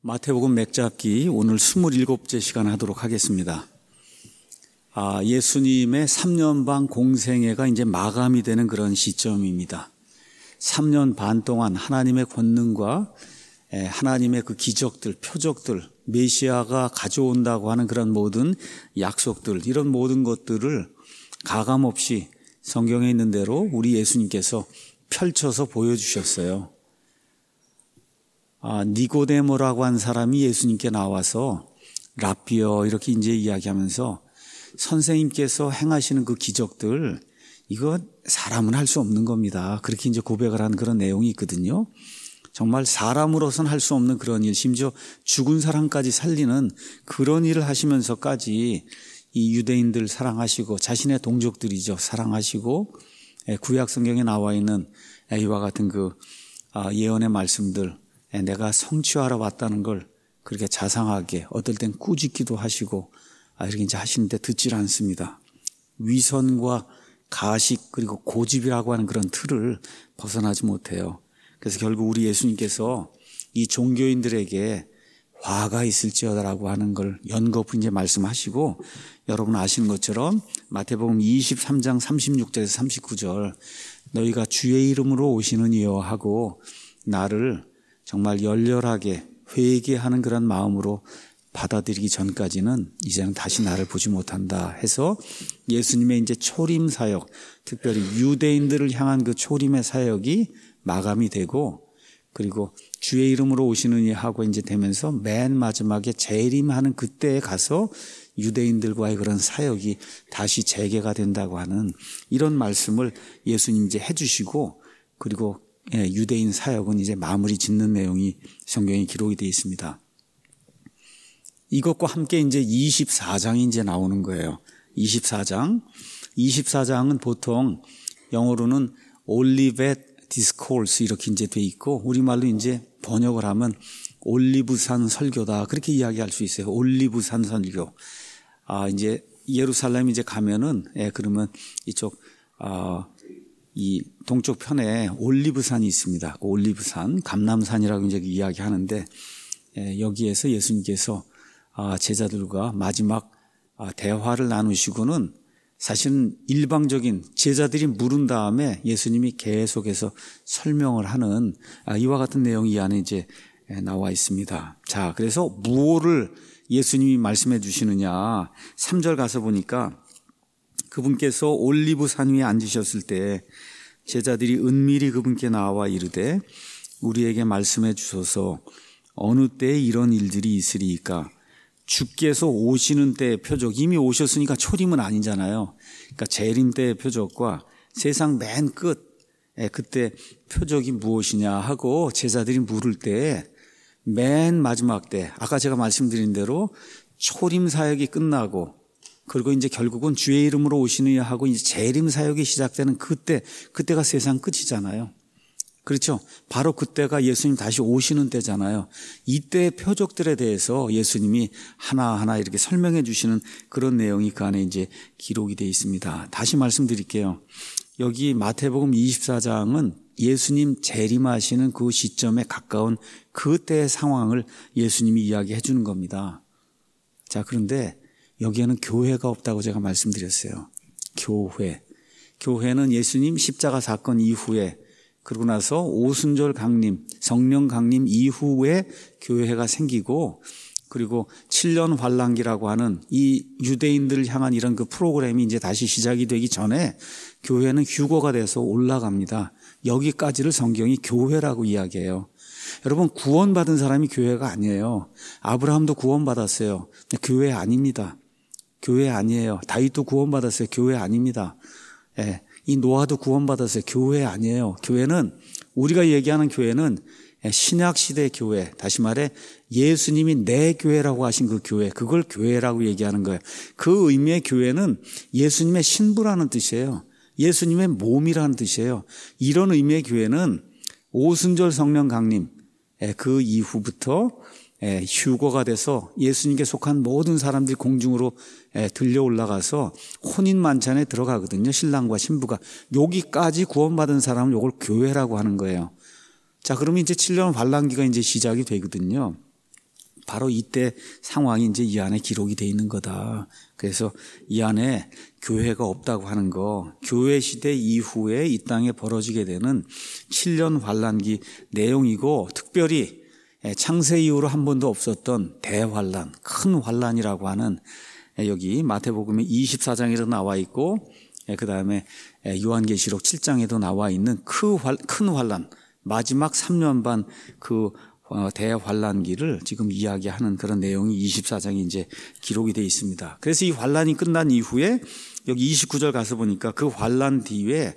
마태복음 맥잡기 오늘 27째 시간 하도록 하겠습니다. 예수님의 3년 반 공생애가 이제 마감이 되는 그런 시점입니다. 3년 반 동안 하나님의 권능과 하나님의 그 기적들, 표적들, 메시아가 가져온다고 하는 그런 모든 약속들, 이런 모든 것들을 가감없이 성경에 있는 대로 우리 예수님께서 펼쳐서 보여주셨어요. 니고데모라고 한 사람이 예수님께 나와서 라삐어 이렇게 이제 이야기하면서 선생님께서 행하시는 그 기적들, 이거 사람은 할 수 없는 겁니다. 그렇게 이제 고백을 한 그런 내용이 있거든요. 정말 사람으로서는 할 수 없는 그런 일, 심지어 죽은 사람까지 살리는 그런 일을 하시면서까지 이 유대인들 사랑하시고 자신의 동족들이죠. 사랑하시고 구약 성경에 나와 있는 이와 같은 그 예언의 말씀들, 내가 성취하러 왔다는 걸 그렇게 자상하게 어떨 땐 꾸짖기도 하시고 이렇게 이제 하시는데 듣질 않습니다. 위선과 가식 그리고 고집이라고 하는 그런 틀을 벗어나지 못해요. 그래서 결국 우리 예수님께서 이 종교인들에게 화가 있을지어다라고 하는 걸 연거푸 이제 말씀하시고, 여러분 아시는 것처럼 마태복음 23장 36절에서 39절 너희가 주의 이름으로 오시는 이여 하고 나를 정말 열렬하게 회개하는 그런 마음으로 받아들이기 전까지는 이제는 다시 나를 보지 못한다 해서 예수님의 이제 초림 사역, 특별히 유대인들을 향한 그 초림의 사역이 마감이 되고, 그리고 주의 이름으로 오시느니 하고 이제 되면서 맨 마지막에 재림하는 그때에 가서 유대인들과의 그런 사역이 다시 재개가 된다고 하는 이런 말씀을 예수님 이제 해주시고, 그리고 유대인 사역은 이제 마무리 짓는 내용이 성경에 기록이 되어 있습니다. 이것과 함께 이제 24장이 이제 나오는 거예요. 24장은 보통 영어로는 올리벳 디스코스 이렇게 이제 돼 있고, 우리말로 이제 번역을 하면 올리브산 설교다 그렇게 이야기할 수 있어요. 올리브산 설교. 이제 예루살렘 이제 가면은 그러면 이쪽 이 동쪽 편에 올리브산이 있습니다. 그 올리브산, 감람산이라고 이제 이야기하는데, 여기에서 예수님께서 제자들과 마지막 대화를 나누시고는 사실은 일방적인 제자들이 물은 다음에 예수님이 계속해서 설명을 하는 이와 같은 내용이 이 안에 이제 나와 있습니다. 자, 그래서 무엇을 예수님이 말씀해 주시느냐, 3절 가서 보니까 그분께서 올리브산 위에 앉으셨을 때 제자들이 은밀히 그분께 나와 이르되 우리에게 말씀해 주소서 어느 때에 이런 일들이 있으리이까. 주께서 오시는 때의 표적, 이미 오셨으니까 초림은 아니잖아요. 그러니까 재림 때의 표적과 세상 맨 끝, 그때 표적이 무엇이냐 하고 제자들이 물을 때 맨 마지막 때, 아까 제가 말씀드린 대로 초림 사역이 끝나고 그리고 이제 결국은 주의 이름으로 오시느냐 하고 이제 재림 사역이 시작되는 그때가 세상 끝이잖아요. 그렇죠. 바로 그때가 예수님 다시 오시는 때잖아요. 이때의 표적들에 대해서 예수님이 하나하나 이렇게 설명해 주시는 그런 내용이 그 안에 이제 기록이 되어 있습니다. 다시 말씀드릴게요. 여기 마태복음 24장은 예수님 재림하시는 그 시점에 가까운 그때의 상황을 예수님이 이야기해 주는 겁니다. 자, 그런데 여기에는 교회가 없다고 제가 말씀드렸어요. 교회는 예수님 십자가 사건 이후에, 그러고 나서 오순절 강림, 성령 강림 이후에 교회가 생기고, 그리고 7년 환란기라고 하는 이 유대인들을 향한 이런 그 프로그램이 이제 다시 시작이 되기 전에 교회는 휴거가 돼서 올라갑니다. 여기까지를 성경이 교회라고 이야기해요. 여러분, 구원받은 사람이 교회가 아니에요. 아브라함도 구원받았어요. 교회 아닙니다. 교회 아니에요. 다윗도 구원받았어요. 교회 아닙니다. 이 노아도 구원받았어요. 교회 아니에요. 교회는, 우리가 얘기하는 교회는 신약시대 교회, 다시 말해 예수님이 내 교회라고 하신 그 교회, 그걸 교회라고 얘기하는 거예요. 그 의미의 교회는 예수님의 신부라는 뜻이에요. 예수님의 몸이라는 뜻이에요. 이런 의미의 교회는 오순절 성령 강림, 그 이후부터 휴거가 돼서 예수님께 속한 모든 사람들이 공중으로 들려 올라가서 혼인 만찬에 들어가거든요. 신랑과 신부가. 여기까지 구원받은 사람은 이걸 교회라고 하는 거예요. 자, 그러면 이제 7년 환란기가 이제 시작이 되거든요. 바로 이때 상황이 이제 이 안에 기록이 돼 있는 거다. 그래서 이 안에 교회가 없다고 하는 거, 교회 시대 이후에 이 땅에 벌어지게 되는 7년 환란기 내용이고, 특별히 창세 이후로 한 번도 없었던 대환란, 큰 환란이라고 하는, 여기 마태복음의 24장에도 나와 있고, 그 다음에 요한계시록 7장에도 나와 있는 큰 환란, 마지막 3년 반 그 대환란기를 지금 이야기하는 그런 내용이 24장에 이제 기록이 되어 있습니다. 그래서 이 환란이 끝난 이후에 여기 29절 가서 보니까 그 환란 뒤에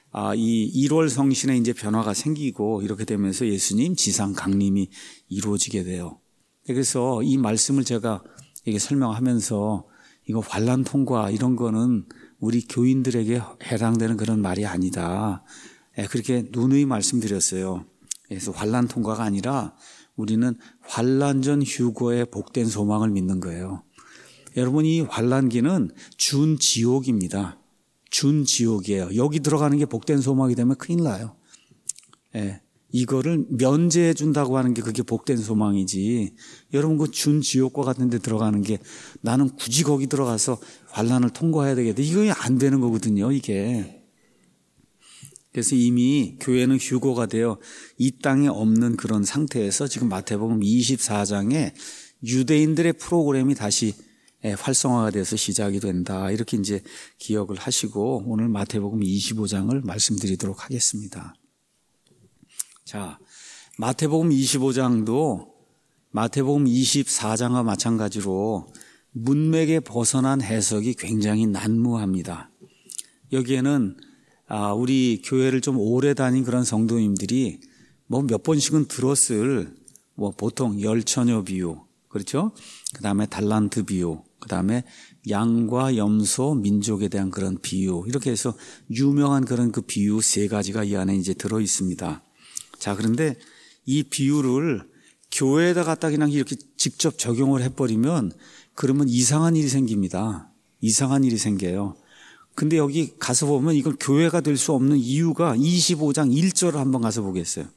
이 1월 성신에 이제 변화가 생기고 이렇게 되면서 예수님 지상 강림이 이루어지게 돼요. 그래서 이 말씀을 제가 이게 설명하면서 이거 환란 통과 이런 거는 우리 교인들에게 해당되는 그런 말이 아니다. 그렇게 누누이 말씀드렸어요. 그래서 환란 통과가 아니라 우리는 환란 전 휴거의 복된 소망을 믿는 거예요. 여러분, 이 환란기는 준지옥입니다. 준지옥이에요. 여기 들어가는 게 복된 소망이 되면 큰일 나요. 이거를 면제해 준다고 하는 게 그게 복된 소망이지. 여러분, 그 준지옥과 같은 데 들어가는 게 나는 굳이 거기 들어가서 환란을 통과해야 되겠다. 이거 안 되는 거거든요, 이게. 그래서 이미 교회는 휴거가 되어 이 땅에 없는 그런 상태에서 지금 마태복음 24장에 유대인들의 프로그램이 다시 활성화가 돼서 시작이 된다. 이렇게 이제 기억을 하시고 오늘 마태복음 25장을 말씀드리도록 하겠습니다. 자, 마태복음 25장도 마태복음 24장과 마찬가지로 문맥에 벗어난 해석이 굉장히 난무합니다. 여기에는 우리 교회를 좀 오래 다닌 그런 성도님들이 뭐 몇 번씩은 들었을 보통 열처녀 비유, 그렇죠? 그 다음에 달란트 비유, 그 다음에 양과 염소 민족에 대한 그런 비유, 이렇게 해서 유명한 그런 그 비유 3가지가 이 안에 이제 들어 있습니다. 자, 그런데 이 비유를 교회에다 갖다 그냥 이렇게 직접 적용을 해버리면 그러면 이상한 일이 생깁니다. 이상한 일이 생겨요. 근데 여기 가서 보면 이건 교회가 될 수 없는 이유가 25장 1절을 한번 가서 보겠어요.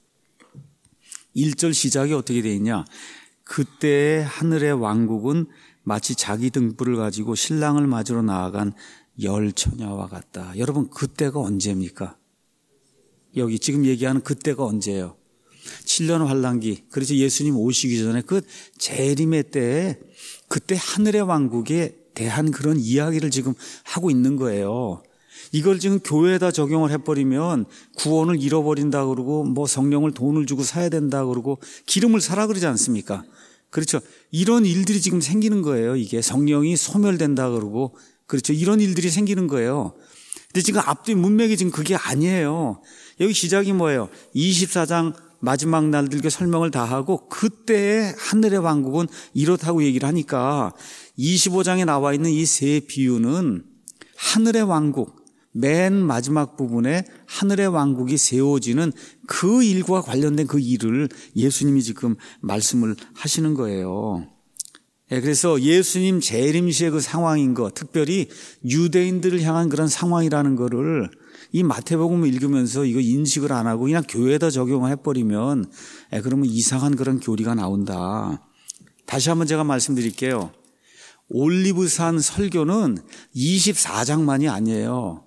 1절 시작이 어떻게 되어 있냐. 그때 하늘의 왕국은 마치 자기 등불을 가지고 신랑을 맞으러 나아간 열처녀와 같다. 여러분, 그때가 언제입니까? 여기 지금 얘기하는 그때가 언제예요? 7년 환란기. 그래서 예수님 오시기 전에 그 재림의 때에 그때 하늘의 왕국에 대한 그런 이야기를 지금 하고 있는 거예요. 이걸 지금 교회에다 적용을 해버리면 구원을 잃어버린다 그러고 뭐 성령을 돈을 주고 사야 된다 그러고 기름을 사라 그러지 않습니까? 그렇죠. 이런 일들이 지금 생기는 거예요. 이게 성령이 소멸된다 그러고, 그렇죠. 이런 일들이 생기는 거예요. 근데 지금 앞뒤 문맥이 지금 그게 아니에요. 여기 시작이 뭐예요? 24장 마지막 날들께 설명을 다 하고 그때의 하늘의 왕국은 이렇다고 얘기를 하니까 25장에 나와 있는 이 3 비유는 하늘의 왕국, 맨 마지막 부분에 하늘의 왕국이 세워지는 그 일과 관련된 그 일을 예수님이 지금 말씀을 하시는 거예요. 그래서 예수님 재림 시의 그 상황인 것, 특별히 유대인들을 향한 그런 상황이라는 거를 이 마태복음을 읽으면서 이거 인식을 안 하고 그냥 교회에다 적용을 해버리면 그러면 이상한 그런 교리가 나온다. 다시 한번 제가 말씀드릴게요. 올리브산 설교는 24장만이 아니에요.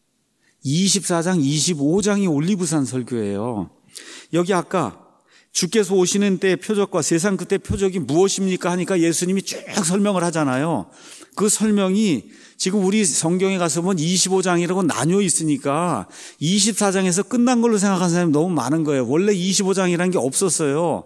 24장, 25장이 올리브산 설교예요. 여기 아까 주께서 오시는 때의 표적과 세상 그때 표적이 무엇입니까 하니까 예수님이 쭉 설명을 하잖아요. 그 설명이 지금 우리 성경에 가서 보면 25장이라고 나뉘어 있으니까 24장에서 끝난 걸로 생각하는 사람이 너무 많은 거예요. 원래 25장이라는 게 없었어요.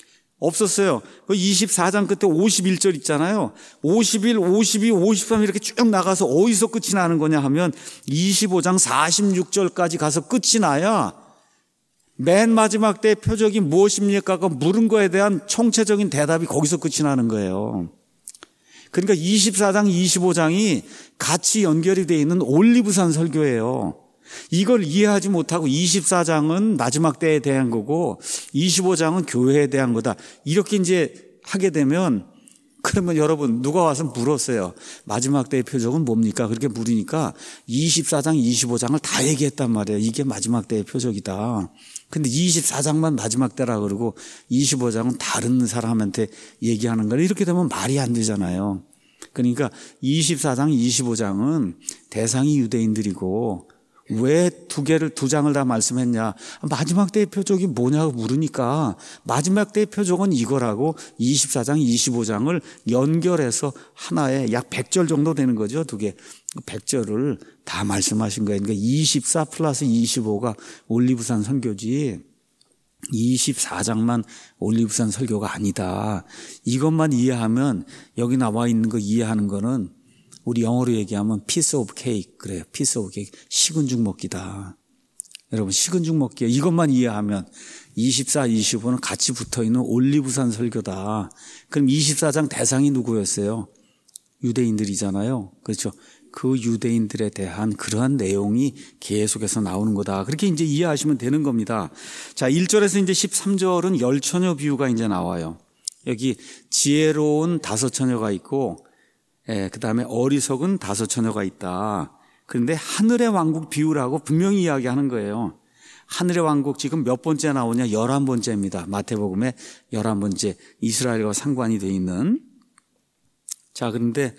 그 24장 끝에 51절 있잖아요. 51, 52, 53 이렇게 쭉 나가서 어디서 끝이 나는 거냐 하면 25장 46절까지 가서 끝이 나야 맨 마지막 때의 표적이 무엇입니까? 그 물은 거에 대한 총체적인 대답이 거기서 끝이 나는 거예요. 그러니까 24장, 25장이 같이 연결이 되어 있는 올리브산 설교예요. 이걸 이해하지 못하고 24장은 마지막 때에 대한 거고 25장은 교회에 대한 거다. 이렇게 이제 하게 되면 그러면 여러분 누가 와서 물었어요. 마지막 때의 표적은 뭡니까? 그렇게 물으니까 24장, 25장을 다 얘기했단 말이에요. 이게 마지막 때의 표적이다. 근데 24장만 마지막 때라 그러고 25장은 다른 사람한테 얘기하는 거라 이렇게 되면 말이 안 되잖아요. 그러니까 24장, 25장은 대상이 유대인들이고 왜 두 장을 다 말씀했냐. 마지막 때의 표적이 뭐냐고 물으니까 마지막 때의 표적은 이거라고 24장, 25장을 연결해서 하나에 약 100절 정도 되는 거죠. 두 개. 100절을 다 말씀하신 거예요. 그러니까 24 플러스 25가 올리브산 설교지 24장만 올리브산 설교가 아니다. 이것만 이해하면 여기 나와 있는 거 이해하는 거는 우리 영어로 얘기하면 piece of cake 그래요. piece of cake. 식은 죽 먹기다. 여러분 식은 죽 먹기야. 이것만 이해하면 24, 25는 같이 붙어있는 올리브산 설교다. 그럼 24장 대상이 누구였어요? 유대인들이잖아요. 그렇죠. 그 유대인들에 대한 그러한 내용이 계속해서 나오는 거다. 그렇게 이제 이해하시면 되는 겁니다. 자, 1절에서 이제 13절은 열처녀 비유가 이제 나와요. 여기 지혜로운 5처녀가 있고 그 다음에 어리석은 5처녀가 있다. 그런데 하늘의 왕국 비유라고 분명히 이야기하는 거예요. 하늘의 왕국 지금 몇 번째 나오냐? 11번째입니다. 마태복음의 11번째 이스라엘과 상관이 돼 있는. 자, 그런데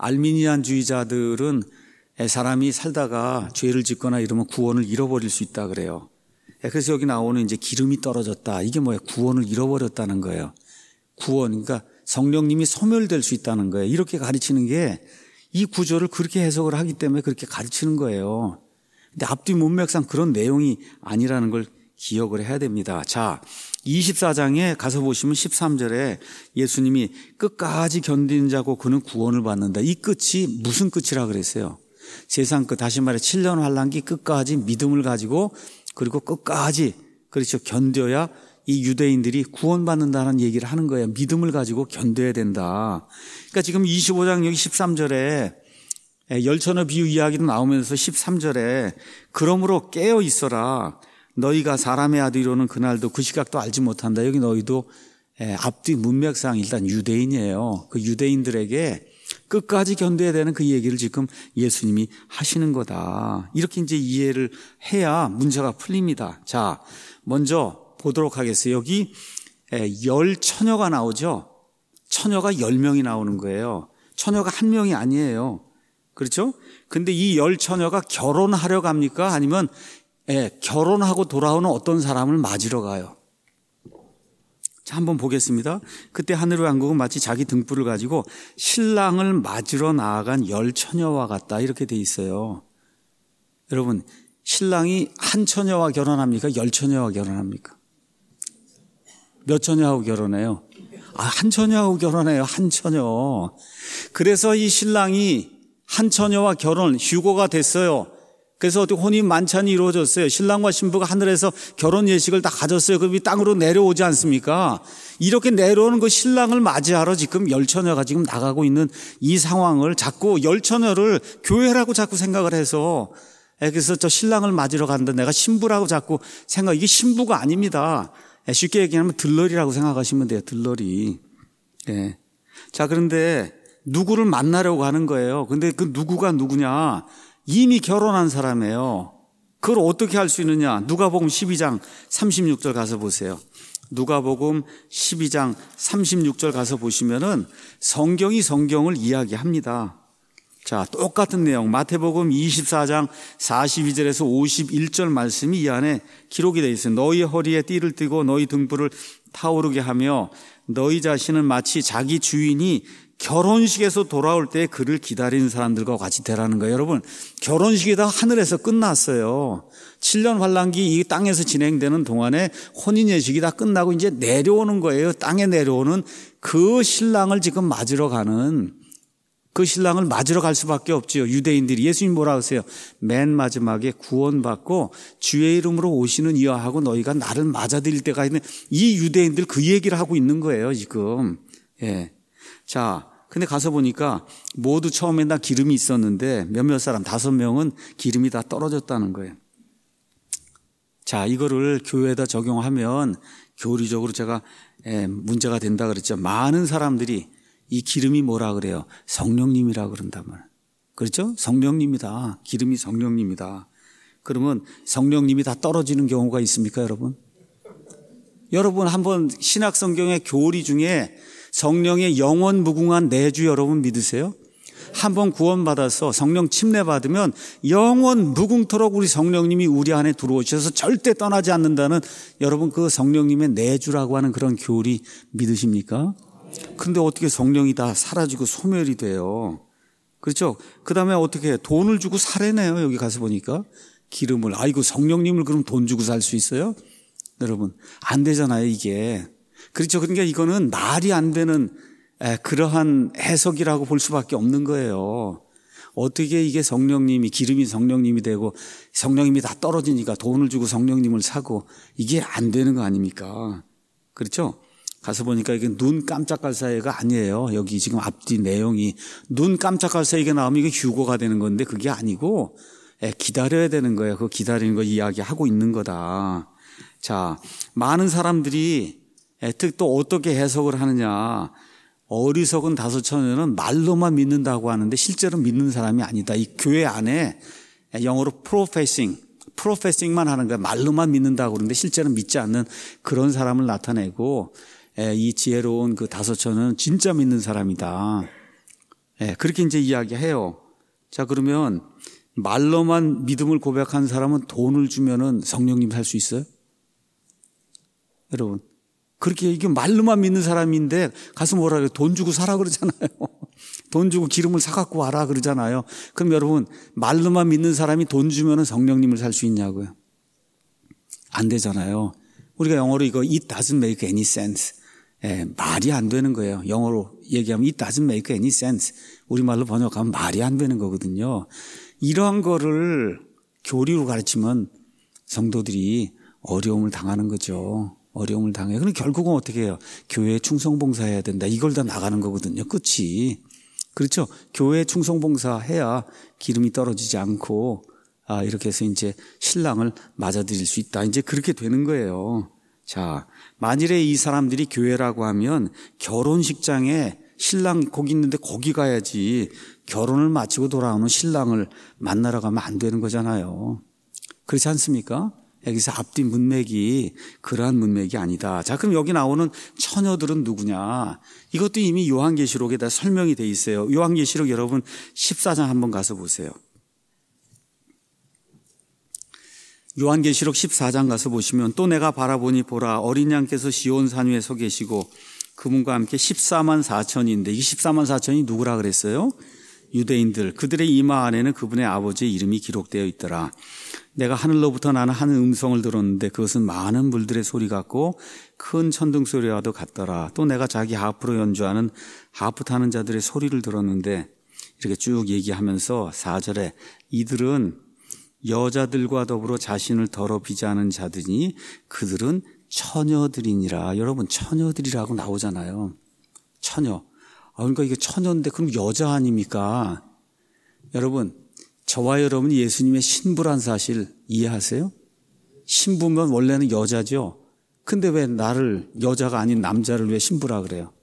알미니안주의자들은 사람이 살다가 죄를 짓거나 이러면 구원을 잃어버릴 수 있다 그래요. 그래서 여기 나오는 이제 기름이 떨어졌다. 이게 뭐예요? 구원을 잃어버렸다는 거예요. 구원, 그러니까 성령님이 소멸될 수 있다는 거예요. 이렇게 가르치는 게 이 구조를 그렇게 해석을 하기 때문에 그렇게 가르치는 거예요. 근데 앞뒤 문맥상 그런 내용이 아니라는 걸 기억을 해야 됩니다. 자, 24장에 가서 보시면 13절에 예수님이 끝까지 견디는 자고 그는 구원을 받는다. 이 끝이 무슨 끝이라 그랬어요? 세상 끝, 다시 말해 7년 환란기 끝까지 믿음을 가지고 그리고 끝까지 그렇죠. 견뎌야 이 유대인들이 구원받는다는 얘기를 하는 거예요. 믿음을 가지고 견뎌야 된다. 그러니까 지금 25장 여기 13절에 열처녀 비유 이야기도 나오면서 13절에 그러므로 깨어 있어라. 너희가 사람의 아들이로는 그날도 그 시각도 알지 못한다. 여기 너희도 앞뒤 문맥상 일단 유대인이에요. 그 유대인들에게 끝까지 견뎌야 되는 그 얘기를 지금 예수님이 하시는 거다. 이렇게 이제 이해를 해야 문제가 풀립니다. 자, 먼저 보도록 하겠어요. 여기 열처녀가 나오죠. 처녀가 10명이 나오는 거예요. 처녀가 한 명이 아니에요. 그렇죠? 근데 이 열처녀가 결혼하려 갑니까? 아니면 결혼하고 돌아오는 어떤 사람을 맞으러 가요. 자, 한번 보겠습니다. 그때 하늘의 왕국은 마치 자기 등불을 가지고 신랑을 맞으러 나아간 열처녀와 같다. 이렇게 돼 있어요. 여러분, 신랑이 한 처녀와 결혼합니까? 열처녀와 결혼합니까? 몇 처녀하고 결혼해요? 한 처녀하고 결혼해요. 한 처녀. 그래서 이 신랑이 한 처녀와 결혼, 휴고가 됐어요. 그래서 혼인 만찬이 이루어졌어요. 신랑과 신부가 하늘에서 결혼 예식을 다 가졌어요. 그럼 이 땅으로 내려오지 않습니까? 이렇게 내려오는 그 신랑을 맞이하러 지금 열처녀가 지금 나가고 있는 이 상황을 자꾸 열처녀를 교회라고 자꾸 생각을 해서 그래서 저 신랑을 맞으러 간다. 내가 신부라고 자꾸 생각. 이게 신부가 아닙니다. 쉽게 얘기하면 들러리라고 생각하시면 돼요. 들러리. 예. 자, 그런데 누구를 만나려고 하는 거예요. 근데 그 누구가 누구냐? 이미 결혼한 사람이에요. 그걸 어떻게 할 수 있느냐? 누가복음 12장 36절 가서 보세요. 누가복음 12장 36절 가서 보시면은 성경이 성경을 이야기합니다. 자, 똑같은 내용 마태복음 24장 42절에서 51절 말씀이 이 안에 기록이 되어 있어요. 너희 허리에 띠를 띠고 너희 등불을 타오르게 하며 너희 자신은 마치 자기 주인이 결혼식에서 돌아올 때 그를 기다리는 사람들과 같이 되라는 거예요. 여러분, 결혼식이 다 하늘에서 끝났어요. 7년 환란기 이 땅에서 진행되는 동안에 혼인 예식이 다 끝나고 이제 내려오는 거예요. 땅에 내려오는 그 신랑을 지금 맞으러 가는 그 신랑을 맞으러 갈 수밖에 없지요. 유대인들이 예수님 뭐라 하세요? 맨 마지막에 구원받고 주의 이름으로 오시는 이와 하고 너희가 나를 맞아들일 때가 있는 이 유대인들 그 얘기를 하고 있는 거예요 지금. 예. 자, 근데 가서 보니까 모두 처음에 다 기름이 있었는데 몇몇 사람 5명은 기름이 다 떨어졌다는 거예요. 자, 이거를 교회에다 적용하면 교리적으로 제가 문제가 된다 그랬죠. 많은 사람들이 이 기름이 뭐라 그래요? 성령님이라 그런단 말이에요. 그렇죠? 성령님이다. 기름이 성령님이다. 그러면 성령님이 다 떨어지는 경우가 있습니까, 여러분? 여러분 한번 신약 성경의 교리 중에 성령의 영원 무궁한 내주 여러분 믿으세요? 한번 구원받아서 성령 침례 받으면 영원 무궁토록 우리 성령님이 우리 안에 들어오셔서 절대 떠나지 않는다는 여러분 그 성령님의 내주라고 하는 그런 교리 믿으십니까? 그런데 어떻게 성령이 다 사라지고 소멸이 돼요? 그렇죠? 그 다음에 어떻게 해요? 돈을 주고 사래네요. 여기 가서 보니까 기름을. 아이고 성령님을 그럼 돈 주고 살 수 있어요? 여러분 안 되잖아요 이게. 그렇죠? 그러니까 이거는 말이 안 되는 그러한 해석이라고 볼 수밖에 없는 거예요. 어떻게 이게 성령님이 기름이 성령님이 되고 성령님이 다 떨어지니까 돈을 주고 성령님을 사고 이게 안 되는 거 아닙니까? 그렇죠? 가서 보니까 이게 눈 깜짝할 사이가 아니에요. 여기 지금 앞뒤 내용이 눈 깜짝할 사이가 나오면 이게 휴거가 되는 건데 그게 아니고 기다려야 되는 거예요. 그 기다리는 거 이야기하고 있는 거다. 자, 많은 사람들이 또 어떻게 해석을 하느냐. 어리석은 다섯 처녀는 말로만 믿는다고 하는데 실제로 믿는 사람이 아니다. 이 교회 안에 영어로 프로페싱만 하는 거야. 말로만 믿는다고 그러는데 실제로 믿지 않는 그런 사람을 나타내고 이 지혜로운 그 다섯 처녀는 진짜 믿는 사람이다. 그렇게 이제 이야기해요. 자, 그러면 말로만 믿음을 고백한 사람은 돈을 주면은 성령님 살 수 있어요? 여러분. 그렇게 이게 말로만 믿는 사람인데 가서 뭐라 그래요? 돈 주고 사라 그러잖아요. 돈 주고 기름을 사갖고 와라 그러잖아요. 그럼 여러분 말로만 믿는 사람이 돈 주면은 성령님을 살 수 있냐고요? 안 되잖아요. 우리가 영어로 이거 it doesn't make any sense. 말이 안 되는 거예요. 영어로 얘기하면 it doesn't make any sense. 우리말로 번역하면 말이 안 되는 거거든요. 이러한 거를 교리로 가르치면 성도들이 어려움을 당하는 거죠. 어려움을 당해요. 그럼 결국은 어떻게 해요? 교회에 충성봉사해야 된다. 이걸 다 나가는 거거든요. 끝이. 그렇죠? 교회에 충성봉사해야 기름이 떨어지지 않고 이렇게 해서 이제 신랑을 맞아들일 수 있다. 이제 그렇게 되는 거예요. 자, 만일에 이 사람들이 교회라고 하면 결혼식장에 신랑 거기 있는데 거기 가야지 결혼을 마치고 돌아오는 신랑을 만나러 가면 안 되는 거잖아요. 그렇지 않습니까? 여기서 앞뒤 문맥이 그러한 문맥이 아니다. 자, 그럼 여기 나오는 처녀들은 누구냐? 이것도 이미 요한계시록에 다 설명이 돼 있어요. 요한계시록 여러분 14장 한번 가서 보세요. 요한계시록 14장 가서 보시면 또 내가 바라보니 보라 어린 양께서 시온산 위에 서 계시고 그분과 함께 14만 4천인데 이게 14만 4천이 누구라 그랬어요? 유대인들. 그들의 이마 안에는 그분의 아버지의 이름이 기록되어 있더라. 내가 하늘로부터 나는 한 음성을 들었는데 그것은 많은 물들의 소리 같고 큰 천둥 소리와도 같더라. 또 내가 자기 하프로 연주하는 하프 타는 자들의 소리를 들었는데 이렇게 쭉 얘기하면서 4절에 이들은 여자들과 더불어 자신을 더럽히지 않은 자들이니 그들은 처녀들이니라. 여러분 처녀들이라고 나오잖아요. 처녀. 그러니까 이게 처녀인데 그럼 여자 아닙니까? 여러분 저와 여러분이 예수님의 신부란 사실 이해하세요? 신부면 원래는 여자죠. 근데 왜 나를 여자가 아닌 남자를 왜 신부라 그래요?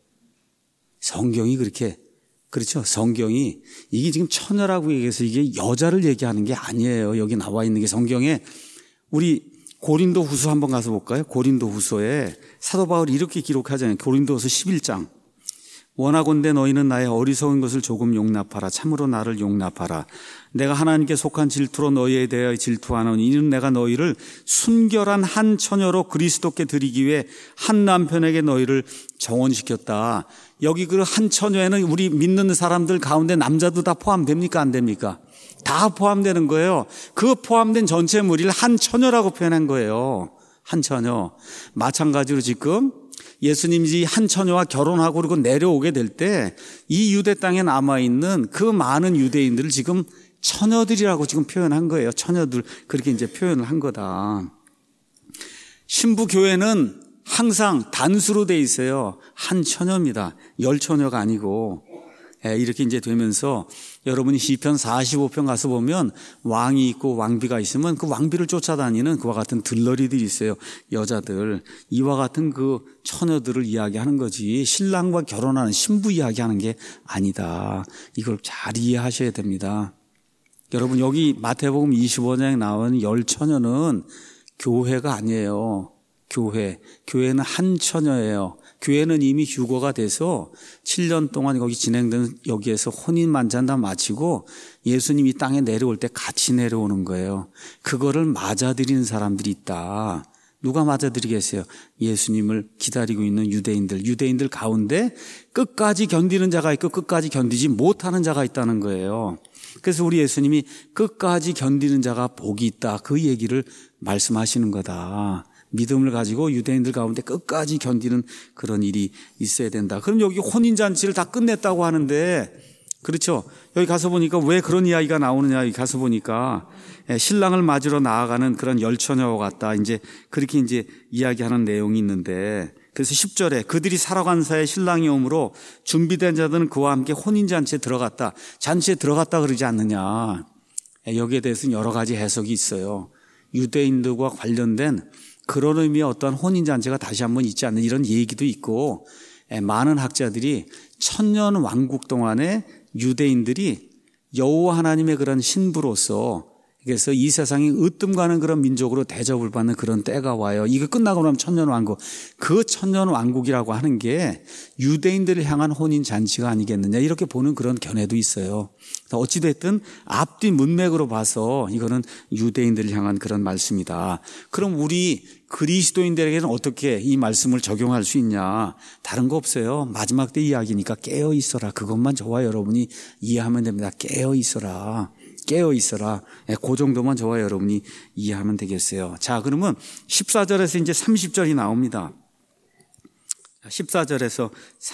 성경이 그렇게 그렇죠. 성경이 이게 지금 처녀라고 얘기해서 이게 여자를 얘기하는 게 아니에요. 여기 나와 있는 게 성경에 우리 고린도 후서 한번 가서 볼까요? 고린도 후서에 사도 바울이 이렇게 기록하잖아요. 고린도 후서 11장. 원하건대 너희는 나의 어리석은 것을 조금 용납하라. 참으로 나를 용납하라. 내가 하나님께 속한 질투로 너희에 대하여 질투하노니 이는 내가 너희를 순결한 한 처녀로 그리스도께 드리기 위해 한 남편에게 너희를 정혼시켰다. 여기 그 한 처녀에는 우리 믿는 사람들 가운데 남자도 다 포함됩니까? 안 됩니까? 다 포함되는 거예요. 그 포함된 전체 무리를 한 처녀라고 표현한 거예요. 한 처녀. 마찬가지로 지금 예수님이 한 처녀와 결혼하고 그리고 내려오게 될 때 이 유대 땅에 남아있는 그 많은 유대인들을 지금 처녀들이라고 지금 표현한 거예요. 처녀들 그렇게 이제 표현을 한 거다. 신부 교회는 항상 단수로 돼 있어요. 한 처녀입니다. 열 처녀가 아니고 이렇게 이제 되면서 여러분이 시편 45편 가서 보면 왕이 있고 왕비가 있으면 그 왕비를 쫓아다니는 그와 같은 들러리들이 있어요. 여자들. 이와 같은 그 처녀들을 이야기하는 거지 신랑과 결혼하는 신부 이야기하는 게 아니다. 이걸 잘 이해하셔야 됩니다. 여러분 여기 마태복음 25장에 나오는 열처녀는 교회가 아니에요. 교회는 한 처녀예요. 교회는 이미 휴거가 돼서 7년 동안 거기 진행된 여기에서 혼인 만찬 마치고 예수님이 땅에 내려올 때 같이 내려오는 거예요. 그거를 맞아들이는 사람들이 있다. 누가 맞아들이겠어요? 예수님을 기다리고 있는 유대인들 가운데 끝까지 견디는 자가 있고 끝까지 견디지 못하는 자가 있다는 거예요. 그래서 우리 예수님이 끝까지 견디는 자가 복이 있다. 그 얘기를 말씀하시는 거다. 믿음을 가지고 유대인들 가운데 끝까지 견디는 그런 일이 있어야 된다. 그럼 여기 혼인잔치를 다 끝냈다고 하는데, 그렇죠? 여기 가서 보니까 왜 그런 이야기가 나오느냐, 여기 가서 보니까 신랑을 맞으러 나아가는 그런 열처녀와 같다. 그렇게 이야기하는 내용이 있는데, 그래서 10절에 그들이 살아간 사이에 신랑이 오므로 준비된 자들은 그와 함께 혼인잔치에 들어갔다. 잔치에 들어갔다 그러지 않느냐. 여기에 대해서는 여러 가지 해석이 있어요. 유대인들과 관련된 그런 의미의 어떠한 혼인잔치가 다시 한번 있지 않는 이런 얘기도 있고, 많은 학자들이 천년 왕국 동안에 유대인들이 여호와 하나님의 그런 신부로서, 그래서 이 세상이 으뜸가는 그런 민족으로 대접을 받는 그런 때가 와요. 이거 끝나고 나면 천년 왕국. 그 천년 왕국이라고 하는 게 유대인들을 향한 혼인 잔치가 아니겠느냐, 이렇게 보는 그런 견해도 있어요. 어찌됐든 앞뒤 문맥으로 봐서 이거는 유대인들을 향한 그런 말씀이다. 그럼 우리 그리스도인들에게는 어떻게 이 말씀을 적용할 수 있냐? 다른 거 없어요. 마지막 때 이야기니까 깨어 있어라. 그것만 저와 여러분이 이해하면 됩니다. 깨어 있어라. 그 정도만 저와 여러분이 이해하면 되겠어요. 자, 그러면 14절에서 이제 30절이 나옵니다. 14절에서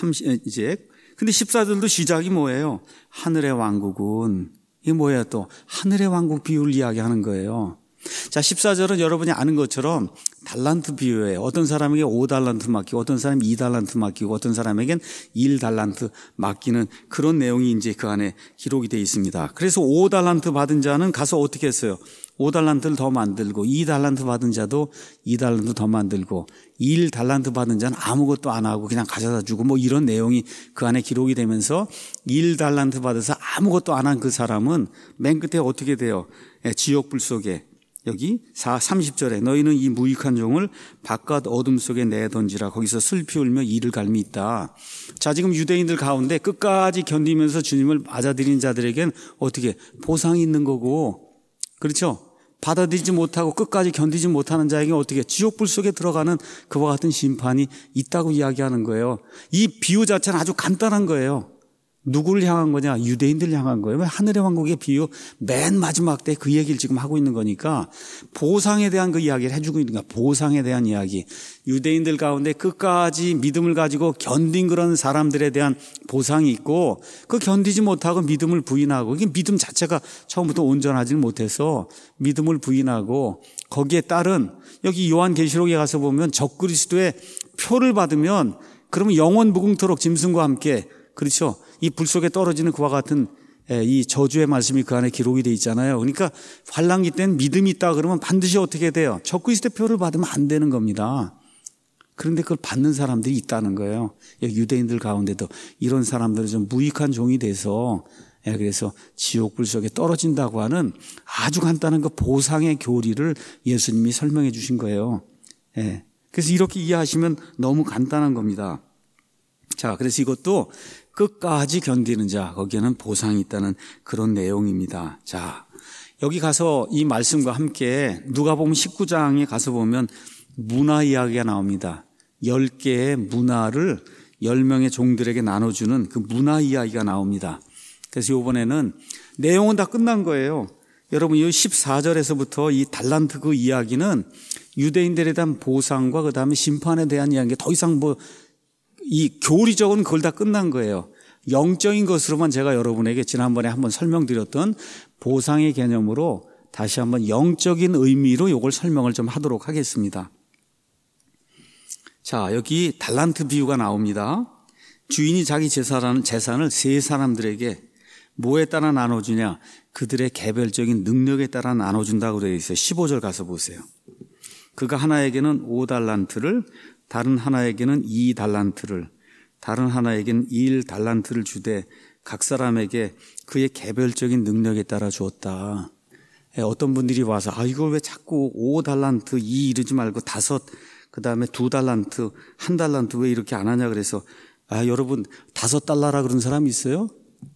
근데 14절도 시작이 뭐예요? 하늘의 왕국은, 이게 뭐예요? 또 하늘의 왕국 비유를 이야기하는 거예요. 자, 14절은 여러분이 아는 것처럼 달란트 비유예요. 어떤 사람에게 5달란트 맡기고 어떤 사람이 2달란트 맡기고 어떤 사람에겐 1달란트 맡기는 그런 내용이 그 안에 기록이 되어 있습니다. 그래서 5달란트 받은 자는 가서 어떻게 했어요? 5달란트를 더 만들고 2달란트 받은 자도 2달란트 더 만들고 1달란트 받은 자는 아무것도 안 하고 그냥 가져다 주고 이런 내용이 그 안에 기록이 되면서 1달란트 받아서 아무것도 안 한 그 사람은 맨 끝에 어떻게 돼요? 지옥불 속에, 여기 30절에 너희는 이 무익한 종을 바깥 어둠 속에 내던지라. 거기서 슬피 울며 이를 갈미 있다. 자, 지금 유대인들 가운데 끝까지 견디면서 주님을 맞아들인 자들에겐 어떻게 보상이 있는 거고, 그렇죠? 받아들이지 못하고 끝까지 견디지 못하는 자에게 어떻게 지옥불 속에 들어가는 그와 같은 심판이 있다고 이야기하는 거예요. 이 비유 자체는 아주 간단한 거예요. 누구를 향한 거냐? 유대인들을 향한 거예요. 왜 하늘의 왕국의 비유 맨 마지막 때 그 얘기를 지금 하고 있는 거니까 보상에 대한 그 이야기를 해주고 있는 거야. 보상에 대한 이야기. 유대인들 가운데 끝까지 믿음을 가지고 견딘 그런 사람들에 대한 보상이 있고, 그 견디지 못하고 믿음을 부인하고, 이게 믿음 자체가 처음부터 온전하지 못해서 믿음을 부인하고 거기에 따른, 여기 요한계시록에 가서 보면 적그리스도의 표를 받으면 그러면 영원 무궁토록 짐승과 함께, 그렇죠? 이 불 속에 떨어지는 그와 같은 이 저주의 말씀이 그 안에 기록이 되어 있잖아요. 그러니까 환난기 때는 믿음이 있다 그러면 반드시 어떻게 돼요? 적그리스도의 표를 받으면 안 되는 겁니다. 그런데 그걸 받는 사람들이 있다는 거예요. 유대인들 가운데도 이런 사람들은 좀 무익한 종이 돼서, 그래서 지옥불 속에 떨어진다고 하는 아주 간단한 그 보상의 교리를 예수님이 설명해 주신 거예요. 그래서 이렇게 이해하시면 너무 간단한 겁니다. 자, 그래서 이것도 끝까지 견디는 자, 거기에는 보상이 있다는 그런 내용입니다. 자, 여기 가서 이 말씀과 함께 누가복음 19장에 가서 보면 문화 이야기가 나옵니다. 10개의 문화를 10명의 종들에게 나눠주는 그 문화 이야기가 나옵니다. 그래서 이번에는 내용은 다 끝난 거예요. 여러분, 이 14절에서부터 이 달란트 그 이야기는 유대인들에 대한 보상과 그 다음에 심판에 대한 이야기, 더 이상 이 교리적으로는 그걸 다 끝난 거예요. 영적인 것으로만 제가 여러분에게 지난번에 한번 설명드렸던 보상의 개념으로 다시 한번 영적인 의미로 이걸 설명을 좀 하도록 하겠습니다. 자, 여기 달란트 비유가 나옵니다. 주인이 자기 재산을 세 사람들에게 뭐에 따라 나눠주냐? 그들의 개별적인 능력에 따라 나눠준다고 되어 있어요. 15절 가서 보세요. 그가 하나에게는 5달란트를, 다른 하나에게는 2달란트를, 다른 하나에게는 1달란트를 주되 각 사람에게 그의 개별적인 능력에 따라 주었다. 어떤 분들이 와서 이걸 왜 자꾸 5달란트 2 이러지 말고 5, 그 다음에 2달란트 1달란트 왜 이렇게 안 하냐 그래서 여러분 5달러라 그런 사람 있어요?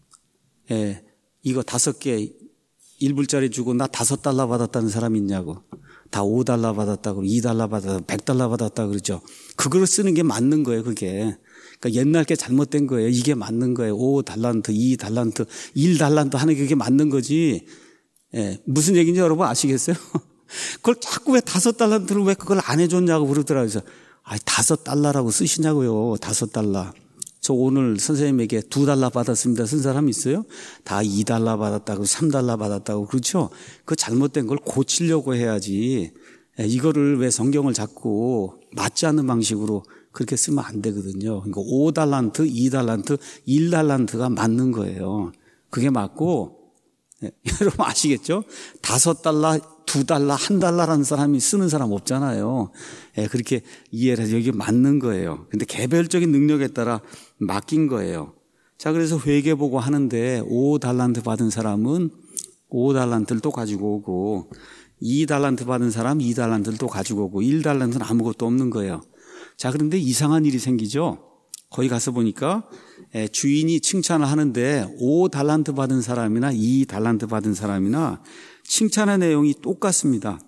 이거 5개 1불짜리 주고 나 5달러 받았다는 사람 있냐고. 다 5달러 받았다고 2달러 받았다고 100달러 받았다고 그러죠. 그걸 쓰는 게 맞는 거예요. 그게. 그러니까 옛날 게 잘못된 거예요. 이게 맞는 거예요. 5달란트 2달란트 1달란트 하는 게 그게 맞는 거지. 무슨 얘기인지 여러분 아시겠어요? 그걸 자꾸 왜 5달란트를 왜 그걸 안 해줬냐고 그러더라고요. 그래서 5달러라고 쓰시냐고요. 5달러. 저 오늘 선생님에게 2달러 받았습니다. 쓴 사람 있어요? 다 2달러 받았다고 3달러 받았다고. 그렇죠? 그 잘못된 걸 고치려고 해야지. 이거를 왜 성경을 자꾸 맞지 않는 방식으로 그렇게 쓰면 안 되거든요. 그러니까 5달란트, 2달란트, 1달란트가 맞는 거예요. 그게 맞고 여러분 아시겠죠? 5달러, 2달러, 1달러라는 사람이 쓰는 사람 없잖아요. 그렇게 이해를 해서 여기 맞는 거예요. 근데 개별적인 능력에 따라 맡긴 거예요. 자, 그래서 회계보고 하는데 5달란트 받은 사람은 5달란트를 또 가지고 오고 2달란트 받은 사람 2달란트를 또 가지고 오고 1달란트는 아무것도 없는 거예요. 자, 그런데 이상한 일이 생기죠. 거기 가서 보니까 주인이 칭찬을 하는데 5달란트 받은 사람이나 2달란트 받은 사람이나 칭찬의 내용이 똑같습니다.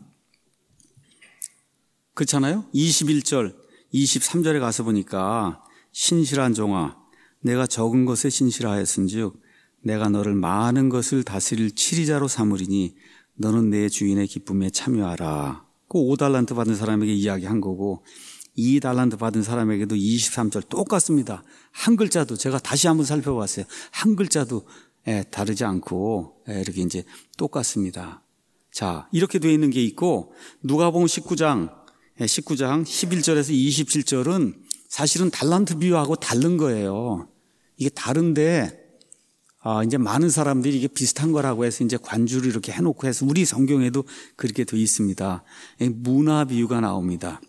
그렇잖아요? 21절, 23절에 가서 보니까 신실한 종아, 내가 적은 것에 신실하였은즉 내가 너를 많은 것을 다스릴 치리자로 삼으리니 너는 내 주인의 기쁨에 참여하라. 그 5달란트 받은 사람에게 이야기한 거고 2달란트 받은 사람에게도 23절 똑같습니다. 한 글자도 제가 다시 한번 살펴봤어요. 한 글자도 다르지 않고 이렇게 이제 똑같습니다. 자, 이렇게 되어 있는 게 있고 누가복음 19장 11절에서 27절은 사실은 달란트 비유하고 다른 거예요. 이게 다른데 이제 많은 사람들이 이게 비슷한 거라고 해서 이제 관주를 이렇게 해놓고 해서 우리 성경에도 그렇게 되어 있습니다. 문화 비유가 나옵니다.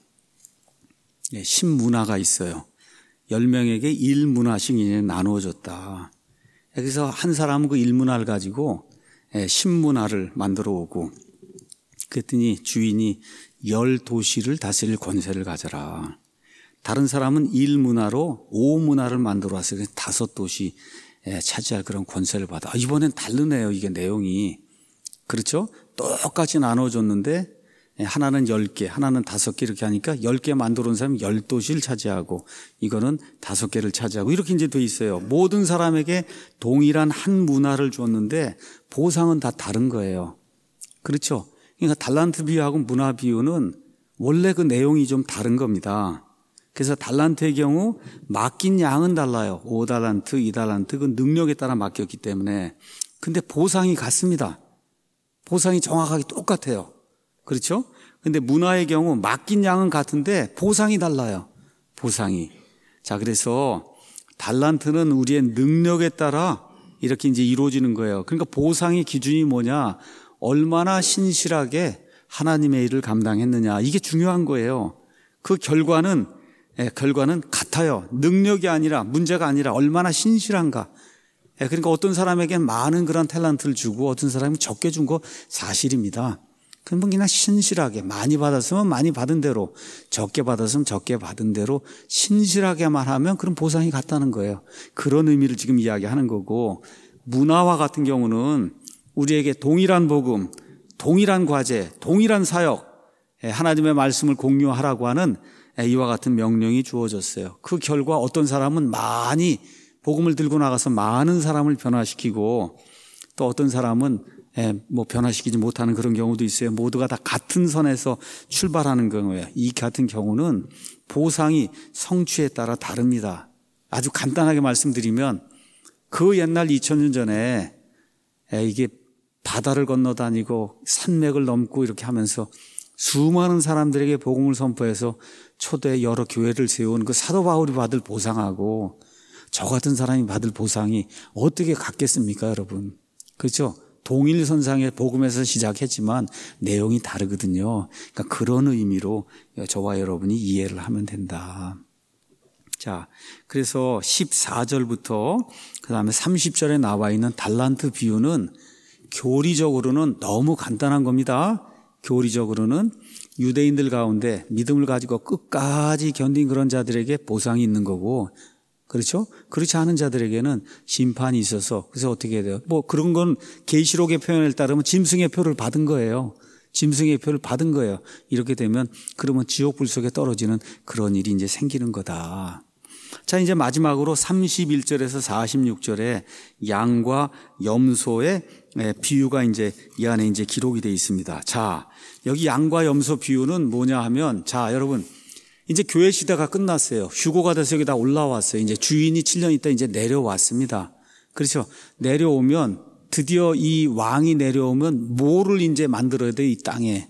10문화가 있어요. 10명에게 1문화씩 나누어졌다. 그래서 한 사람은 그 1문화를 가지고 10문화를 만들어 오고 그랬더니 주인이 10도시를 다스릴 권세를 가져라. 다른 사람은 1문화로 5문화를 만들어 왔어요. 5도시 차지할 그런 권세를 받아. 이번엔 다르네요. 이게 내용이. 그렇죠? 똑같이 나눠줬는데 하나는 10개, 하나는 5개 이렇게 하니까 10개 만들어 온 사람이 10도시를 차지하고 이거는 5개를 차지하고 이렇게 이제 돼 있어요. 모든 사람에게 동일한 한 문화를 줬는데 보상은 다 다른 거예요. 그렇죠? 그러니까 달란트 비유하고 문화 비유는 원래 그 내용이 좀 다른 겁니다. 그래서 달란트의 경우 맡긴 양은 달라요. 5달란트, 2달란트 그 능력에 따라 맡겼기 때문에. 근데 보상이 같습니다. 보상이 정확하게 똑같아요. 그렇죠? 근데 문화의 경우 맡긴 양은 같은데 보상이 달라요. 보상이. 자, 그래서 달란트는 우리의 능력에 따라 이렇게 이제 이루어지는 거예요. 그러니까 보상의 기준이 뭐냐? 얼마나 신실하게 하나님의 일을 감당했느냐. 이게 중요한 거예요. 그 결과는 같아요. 능력이 아니라 문제가 아니라 얼마나 신실한가. 그러니까 어떤 사람에게는 많은 그런 탤런트를 주고 어떤 사람이 적게 준 거 사실입니다. 그냥 신실하게 많이 받았으면 많이 받은 대로 적게 받았으면 적게 받은 대로 신실하게만 하면 그런 보상이 같다는 거예요. 그런 의미를 지금 이야기하는 거고 문화와 같은 경우는 우리에게 동일한 복음, 동일한 과제, 동일한 사역, 하나님의 말씀을 공유하라고 하는 이와 같은 명령이 주어졌어요. 그 결과 어떤 사람은 많이 복음을 들고 나가서 많은 사람을 변화시키고 또 어떤 사람은 변화시키지 못하는 그런 경우도 있어요. 모두가 다 같은 선에서 출발하는 경우예요. 이 같은 경우는 보상이 성취에 따라 다릅니다. 아주 간단하게 말씀드리면 그 옛날 2000년 전에 이게 바다를 건너다니고 산맥을 넘고 이렇게 하면서 수많은 사람들에게 복음을 선포해서 초대 여러 교회를 세운 그 사도 바울이 받을 보상하고 저 같은 사람이 받을 보상이 어떻게 같겠습니까, 여러분? 그렇죠? 동일선상의 복음에서 시작했지만 내용이 다르거든요. 그러니까 그런 의미로 저와 여러분이 이해를 하면 된다. 자, 그래서 14절부터 그 다음에 30절에 나와 있는 달란트 비유는 교리적으로는 너무 간단한 겁니다. 교리적으로는 유대인들 가운데 믿음을 가지고 끝까지 견딘 그런 자들에게 보상이 있는 거고, 그렇죠? 그렇지 않은 자들에게는 심판이 있어서, 그래서 어떻게 해야 돼요? 뭐 그런 건 계시록의 표현에 따르면 짐승의 표를 받은 거예요. 짐승의 표를 받은 거예요. 이렇게 되면 그러면 지옥 불 속에 떨어지는 그런 일이 이제 생기는 거다. 자, 이제 마지막으로 31절에서 46절에 양과 염소의 비유가 이제 이 안에 이제 기록이 되어 있습니다. 자, 여기 양과 염소 비유는 뭐냐 하면, 자, 여러분, 이제 교회 시대가 끝났어요. 휴고가 돼서 여기 다 올라왔어요. 이제 주인이 7년 있다 이제 내려왔습니다. 그렇죠. 내려오면 드디어 이 왕이 내려오면 뭐를 이제 만들어야 돼요? 이 땅에.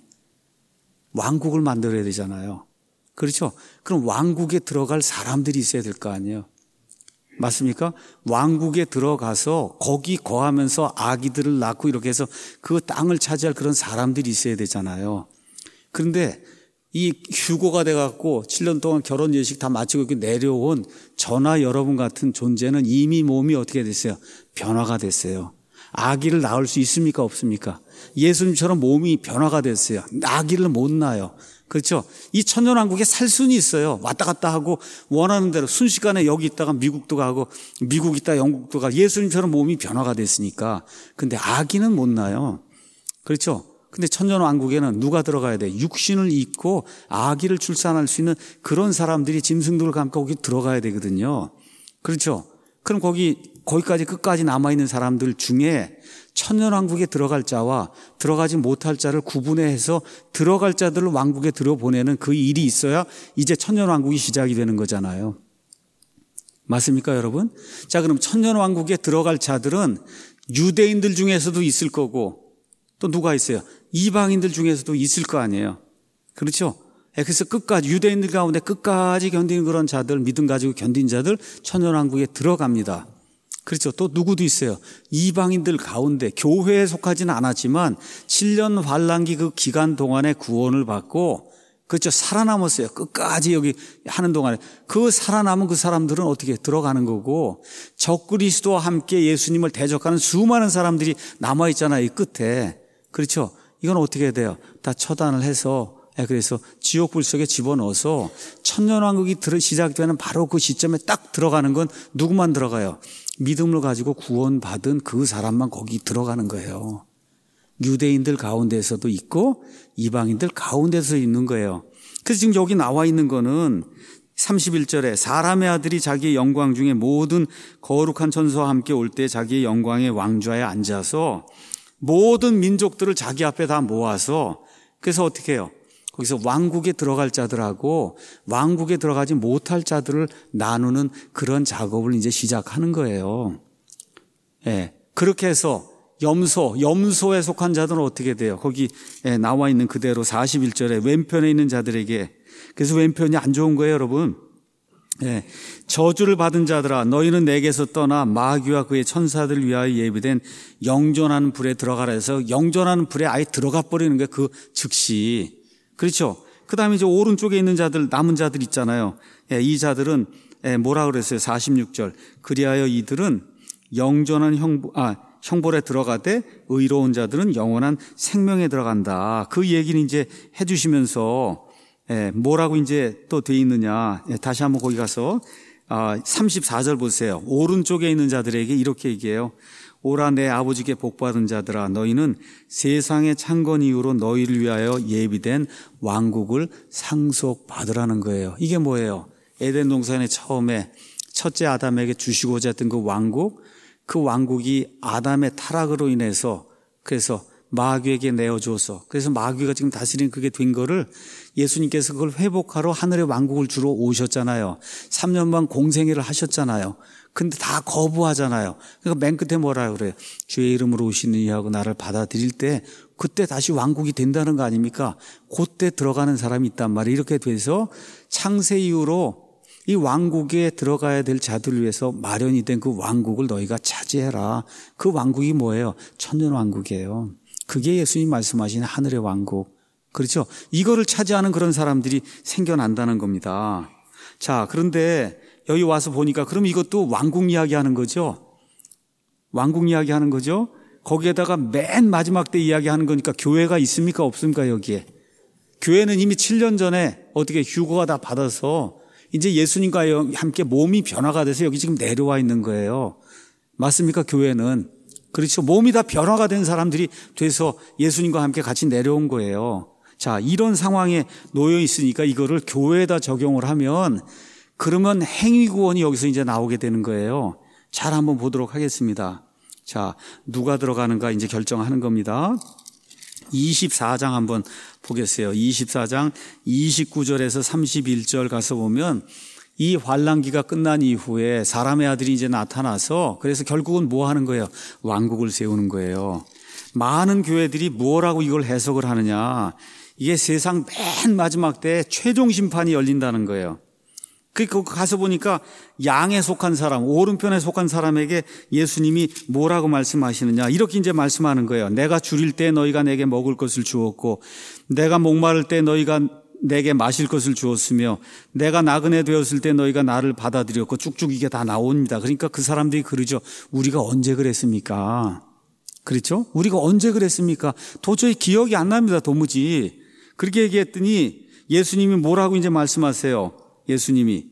왕국을 만들어야 되잖아요. 그렇죠. 그럼 왕국에 들어갈 사람들이 있어야 될 거 아니에요. 맞습니까? 왕국에 들어가서 거기 거하면서 아기들을 낳고 이렇게 해서 그 땅을 차지할 그런 사람들이 있어야 되잖아요. 그런데 이 휴고가 돼갖고 7년 동안 결혼 예식 다 마치고 이렇게 내려온 저나 여러분 같은 존재는 이미 몸이 어떻게 됐어요? 변화가 됐어요. 아기를 낳을 수 있습니까? 없습니까? 예수님처럼 몸이 변화가 됐어요. 아기를 못 낳아요. 그렇죠? 이 천년왕국에 살 수는 있어요. 왔다 갔다 하고 원하는 대로 순식간에 여기 있다가 미국도 가고 미국 있다가 영국도 가고 예수님처럼 몸이 변화가 됐으니까. 근데 아기는 못 낳아요. 그렇죠? 근데 천년왕국에는 누가 들어가야 돼? 육신을 입고 아기를 출산할 수 있는 그런 사람들이 짐승들을 감고 거기 들어가야 되거든요. 그렇죠? 그럼 거기까지 끝까지 남아있는 사람들 중에 천년왕국에 들어갈 자와 들어가지 못할 자를 구분해서 들어갈 자들을 왕국에 들여보내는 그 일이 있어야 이제 천년왕국이 시작이 되는 거잖아요. 맞습니까, 여러분? 자, 그럼 천년왕국에 들어갈 자들은 유대인들 중에서도 있을 거고 또 누가 있어요? 이방인들 중에서도 있을 거 아니에요. 그렇죠? 그래서 끝까지 유대인들 가운데 끝까지 견디는 그런 자들, 믿음 가지고 견딘 자들 천년왕국에 들어갑니다. 그렇죠. 또 누구도 있어요. 이방인들 가운데 교회에 속하지는 않았지만 7년 환란기 그 기간 동안에 구원을 받고 그렇죠. 살아남았어요. 끝까지 여기 하는 동안에 그 살아남은 그 사람들은 어떻게 들어가는 거고 적그리스도와 함께 예수님을 대적하는 수많은 사람들이 남아있잖아요. 이 끝에. 그렇죠. 이건 어떻게 해야 돼요? 다 처단을 해서 그래서 지옥불 속에 집어넣어서 천년왕국이 시작되는 바로 그 시점에 딱 들어가는 건 누구만 들어가요? 믿음을 가지고 구원받은 그 사람만 거기 들어가는 거예요. 유대인들 가운데서도 있고 이방인들 가운데서 있는 거예요. 그래서 지금 여기 나와 있는 거는 31절에 사람의 아들이 자기의 영광 중에 모든 거룩한 천사와 함께 올 때 자기의 영광의 왕좌에 앉아서 모든 민족들을 자기 앞에 다 모아서 그래서 어떻게 해요? 거기서 왕국에 들어갈 자들하고 왕국에 들어가지 못할 자들을 나누는 그런 작업을 이제 시작하는 거예요. 예. 그렇게 해서 염소에 속한 자들은 어떻게 돼요? 거기 나와 있는 그대로 41절에 왼편에 있는 자들에게 그래서 왼편이 안 좋은 거예요, 여러분. 예. 저주를 받은 자들아 너희는 내게서 떠나 마귀와 그의 천사들을 위하여 예비된 영존하는 불에 들어가라 해서 영존하는 불에 아예 들어가 버리는 게 그 즉시. 그렇죠. 그 다음에 이제 오른쪽에 있는 자들, 남은 자들 있잖아요. 예, 이 자들은 뭐라 그랬어요? 46절. 그리하여 이들은 영존한 형벌에 들어가되 의로운 자들은 영원한 생명에 들어간다. 그 얘기는 이제 해주시면서 뭐라고 이제 또 돼 있느냐. 다시 한번 거기 가서 34절 보세요. 오른쪽에 있는 자들에게 이렇게 얘기해요. 오라 내 아버지께 복받은 자들아 너희는 세상의 창건 이후로 너희를 위하여 예비된 왕국을 상속받으라는 거예요. 이게 뭐예요? 에덴 동산의 처음에 첫째 아담에게 주시고자 했던 그 왕국이 아담의 타락으로 인해서 그래서 마귀에게 내어줘서 그래서 마귀가 지금 다스리는 그게 된 거를 예수님께서 그걸 회복하러 하늘의 왕국을 주러 오셨잖아요. 3년만 공생애를 하셨잖아요. 근데 다 거부하잖아요. 그러니까 맨 끝에 뭐라 그래요? 주의 이름으로 오시느니 하고 나를 받아들일 때 그때 다시 왕국이 된다는 거 아닙니까? 그때 들어가는 사람이 있단 말이에요. 이렇게 돼서 창세 이후로 이 왕국에 들어가야 될 자들을 위해서 마련이 된 그 왕국을 너희가 차지해라. 그 왕국이 뭐예요? 천년왕국이에요. 그게 예수님 말씀하신 하늘의 왕국. 그렇죠? 이거를 차지하는 그런 사람들이 생겨난다는 겁니다. 자, 그런데 여기 와서 보니까 그럼 이것도 왕국 이야기 하는 거죠? 왕국 이야기 하는 거죠? 거기에다가 맨 마지막 때 이야기 하는 거니까 교회가 있습니까? 없습니까? 여기에. 교회는 이미 7년 전에 어떻게 휴거가 다 받아서 이제 예수님과 함께 몸이 변화가 돼서 여기 지금 내려와 있는 거예요. 맞습니까? 교회는. 그렇죠. 몸이 다 변화가 된 사람들이 돼서 예수님과 함께 같이 내려온 거예요. 자, 이런 상황에 놓여 있으니까 이거를 교회에다 적용을 하면 그러면 행위구원이 여기서 이제 나오게 되는 거예요. 잘 한번 보도록 하겠습니다. 자, 누가 들어가는가 이제 결정하는 겁니다. 24장 한번 보겠어요. 24장 29절에서 31절 가서 보면 이 환란기가 끝난 이후에 사람의 아들이 이제 나타나서 그래서 결국은 뭐 하는 거예요? 왕국을 세우는 거예요. 많은 교회들이 뭐라고 이걸 해석을 하느냐. 이게 세상 맨 마지막 때 최종 심판이 열린다는 거예요. 그 가서 보니까 양에 속한 사람, 오른편에 속한 사람에게 예수님이 뭐라고 말씀하시느냐. 이렇게 이제 말씀하는 거예요. 내가 줄일 때 너희가 내게 먹을 것을 주었고 내가 목마를 때 너희가 내게 마실 것을 주었으며 내가 나그네 되었을 때 너희가 나를 받아들였고 쭉쭉 이게 다 나옵니다. 그러니까 그 사람들이 그러죠. 우리가 언제 그랬습니까? 그렇죠? 우리가 언제 그랬습니까? 도저히 기억이 안 납니다. 도무지. 그렇게 얘기했더니 예수님이 뭐라고 이제 말씀하세요? 예수님이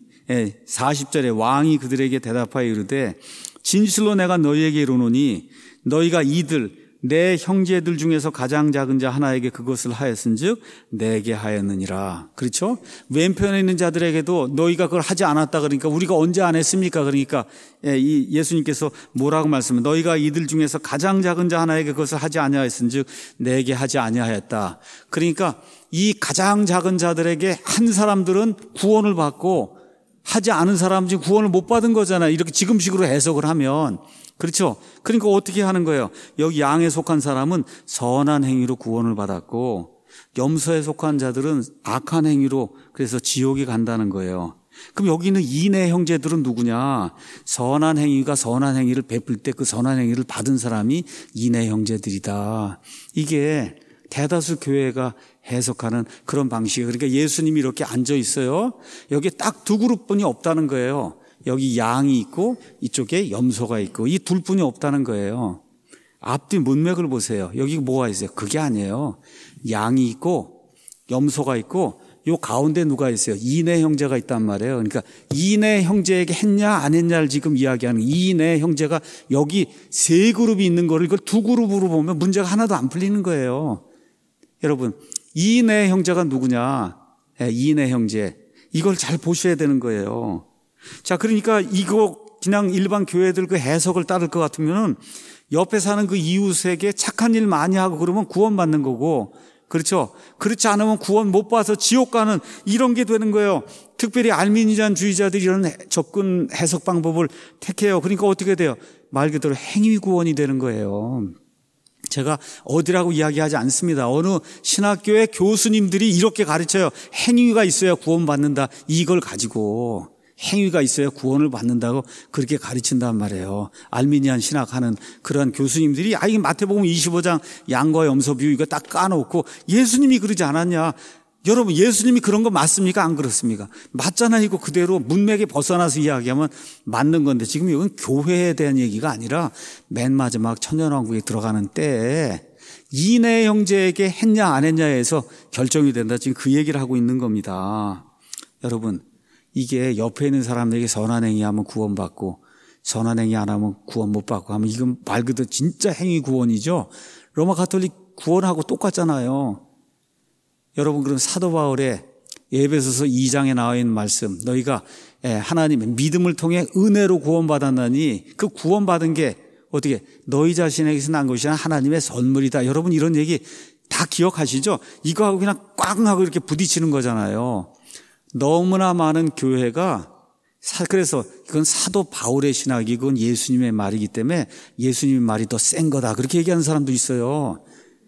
40절에 왕이 그들에게 대답하여 이르되 진실로 내가 너희에게 이르노니 너희가 이들 내 형제들 중에서 가장 작은 자 하나에게 그것을 하였은즉 내게 하였느니라. 그렇죠? 왼편에 있는 자들에게도 너희가 그걸 하지 않았다 그러니까 우리가 언제 안 했습니까? 그러니까 이 예수님께서 뭐라고 말씀해? 너희가 이들 중에서 가장 작은 자 하나에게 그것을 하지 아니하였은즉 내게 하지 아니하였다. 그러니까 이 가장 작은 자들에게 한 사람들은 구원을 받고 하지 않은 사람들은 구원을 못 받은 거잖아요. 이렇게 지금식으로 해석을 하면. 그렇죠? 그러니까 어떻게 하는 거예요? 여기 양에 속한 사람은 선한 행위로 구원을 받았고 염소에 속한 자들은 악한 행위로 그래서 지옥에 간다는 거예요. 그럼 여기 있는 이내 형제들은 누구냐? 선한 행위가 선한 행위를 베풀 때 그 선한 행위를 받은 사람이 이내 형제들이다. 이게 대다수 교회가 해석하는 그런 방식이에요. 그러니까 예수님이 이렇게 앉아 있어요. 여기 딱 두 그룹뿐이 없다는 거예요. 여기 양이 있고 이쪽에 염소가 있고 이 둘뿐이 없다는 거예요. 앞뒤 문맥을 보세요. 여기 뭐가 있어요? 그게 아니에요. 양이 있고 염소가 있고 요 가운데 누가 있어요? 이내 형제가 있단 말이에요. 그러니까 이내 형제에게 했냐 안 했냐를 지금 이야기하는 이내 형제가 여기 세 그룹이 있는 거를 이걸 두 그룹으로 보면 문제가 하나도 안 풀리는 거예요. 여러분 이내 형제가 누구냐? 이내 형제. 이걸 잘 보셔야 되는 거예요. 자, 그러니까 이거 그냥 일반 교회들 그 해석을 따를 것 같으면은 옆에 사는 그 이웃에게 착한 일 많이 하고 그러면 구원받는 거고, 그렇죠? 그렇지 않으면 구원 못 받아서 지옥 가는 이런 게 되는 거예요. 특별히 알미니안주의자들이 이런 접근 해석 방법을 택해요. 그러니까 어떻게 돼요? 말 그대로 행위 구원이 되는 거예요. 제가 어디라고 이야기하지 않습니다. 어느 신학교의 교수님들이 이렇게 가르쳐요. 행위가 있어야 구원받는다. 이걸 가지고 행위가 있어야 구원을 받는다고 그렇게 가르친단 말이에요. 알미니안 신학하는 그런 교수님들이 이 마태복음 25장 양과 염소 비유 이거 딱 까놓고 예수님이 그러지 않았냐. 여러분 예수님이 그런 거 맞습니까? 안 그렇습니까? 맞잖아요. 이거 그대로 문맥에 벗어나서 이야기하면 맞는 건데 지금 이건 교회에 대한 얘기가 아니라 맨 마지막 천년왕국에 들어가는 때에 이내 형제에게 했냐 안 했냐에서 결정이 된다. 지금 그 얘기를 하고 있는 겁니다. 여러분 이게 옆에 있는 사람에게 선한 행위하면 구원받고 선한 행위 안 하면 구원 못 받고 하면 이건 말 그대로 진짜 행위 구원이죠. 로마 가톨릭 구원하고 똑같잖아요. 여러분 그럼 사도 바울의 에베소서 2장에 나와 있는 말씀 너희가 하나님의 믿음을 통해 은혜로 구원받았나니 그 구원받은 게 어떻게 너희 자신에게서 난 것이 아니라 하나님의 선물이다. 여러분 이런 얘기 다 기억하시죠? 이거하고 그냥 꽝 하고 이렇게 부딪히는 거잖아요. 너무나 많은 교회가 그래서 이건 사도 바울의 신학이 그건 예수님의 말이기 때문에 예수님의 말이 더 센 거다. 그렇게 얘기하는 사람도 있어요.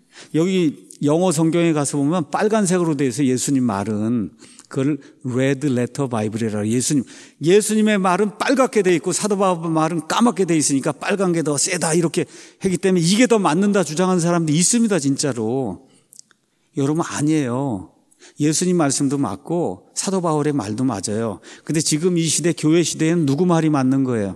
여기 영어 성경에 가서 보면 빨간색으로 되어 있어요. 예수님 말은 그걸 Red Letter Bible이라고 예수님의 말은 빨갛게 되어 있고 사도 바울 말은 까맣게 되어 있으니까 빨간 게 더 세다 이렇게 하기 때문에 이게 더 맞는다 주장하는 사람도 있습니다. 진짜로. 여러분 아니에요. 예수님 말씀도 맞고 사도 바울의 말도 맞아요. 근데 지금 이 시대, 교회 시대에는 누구 말이 맞는 거예요?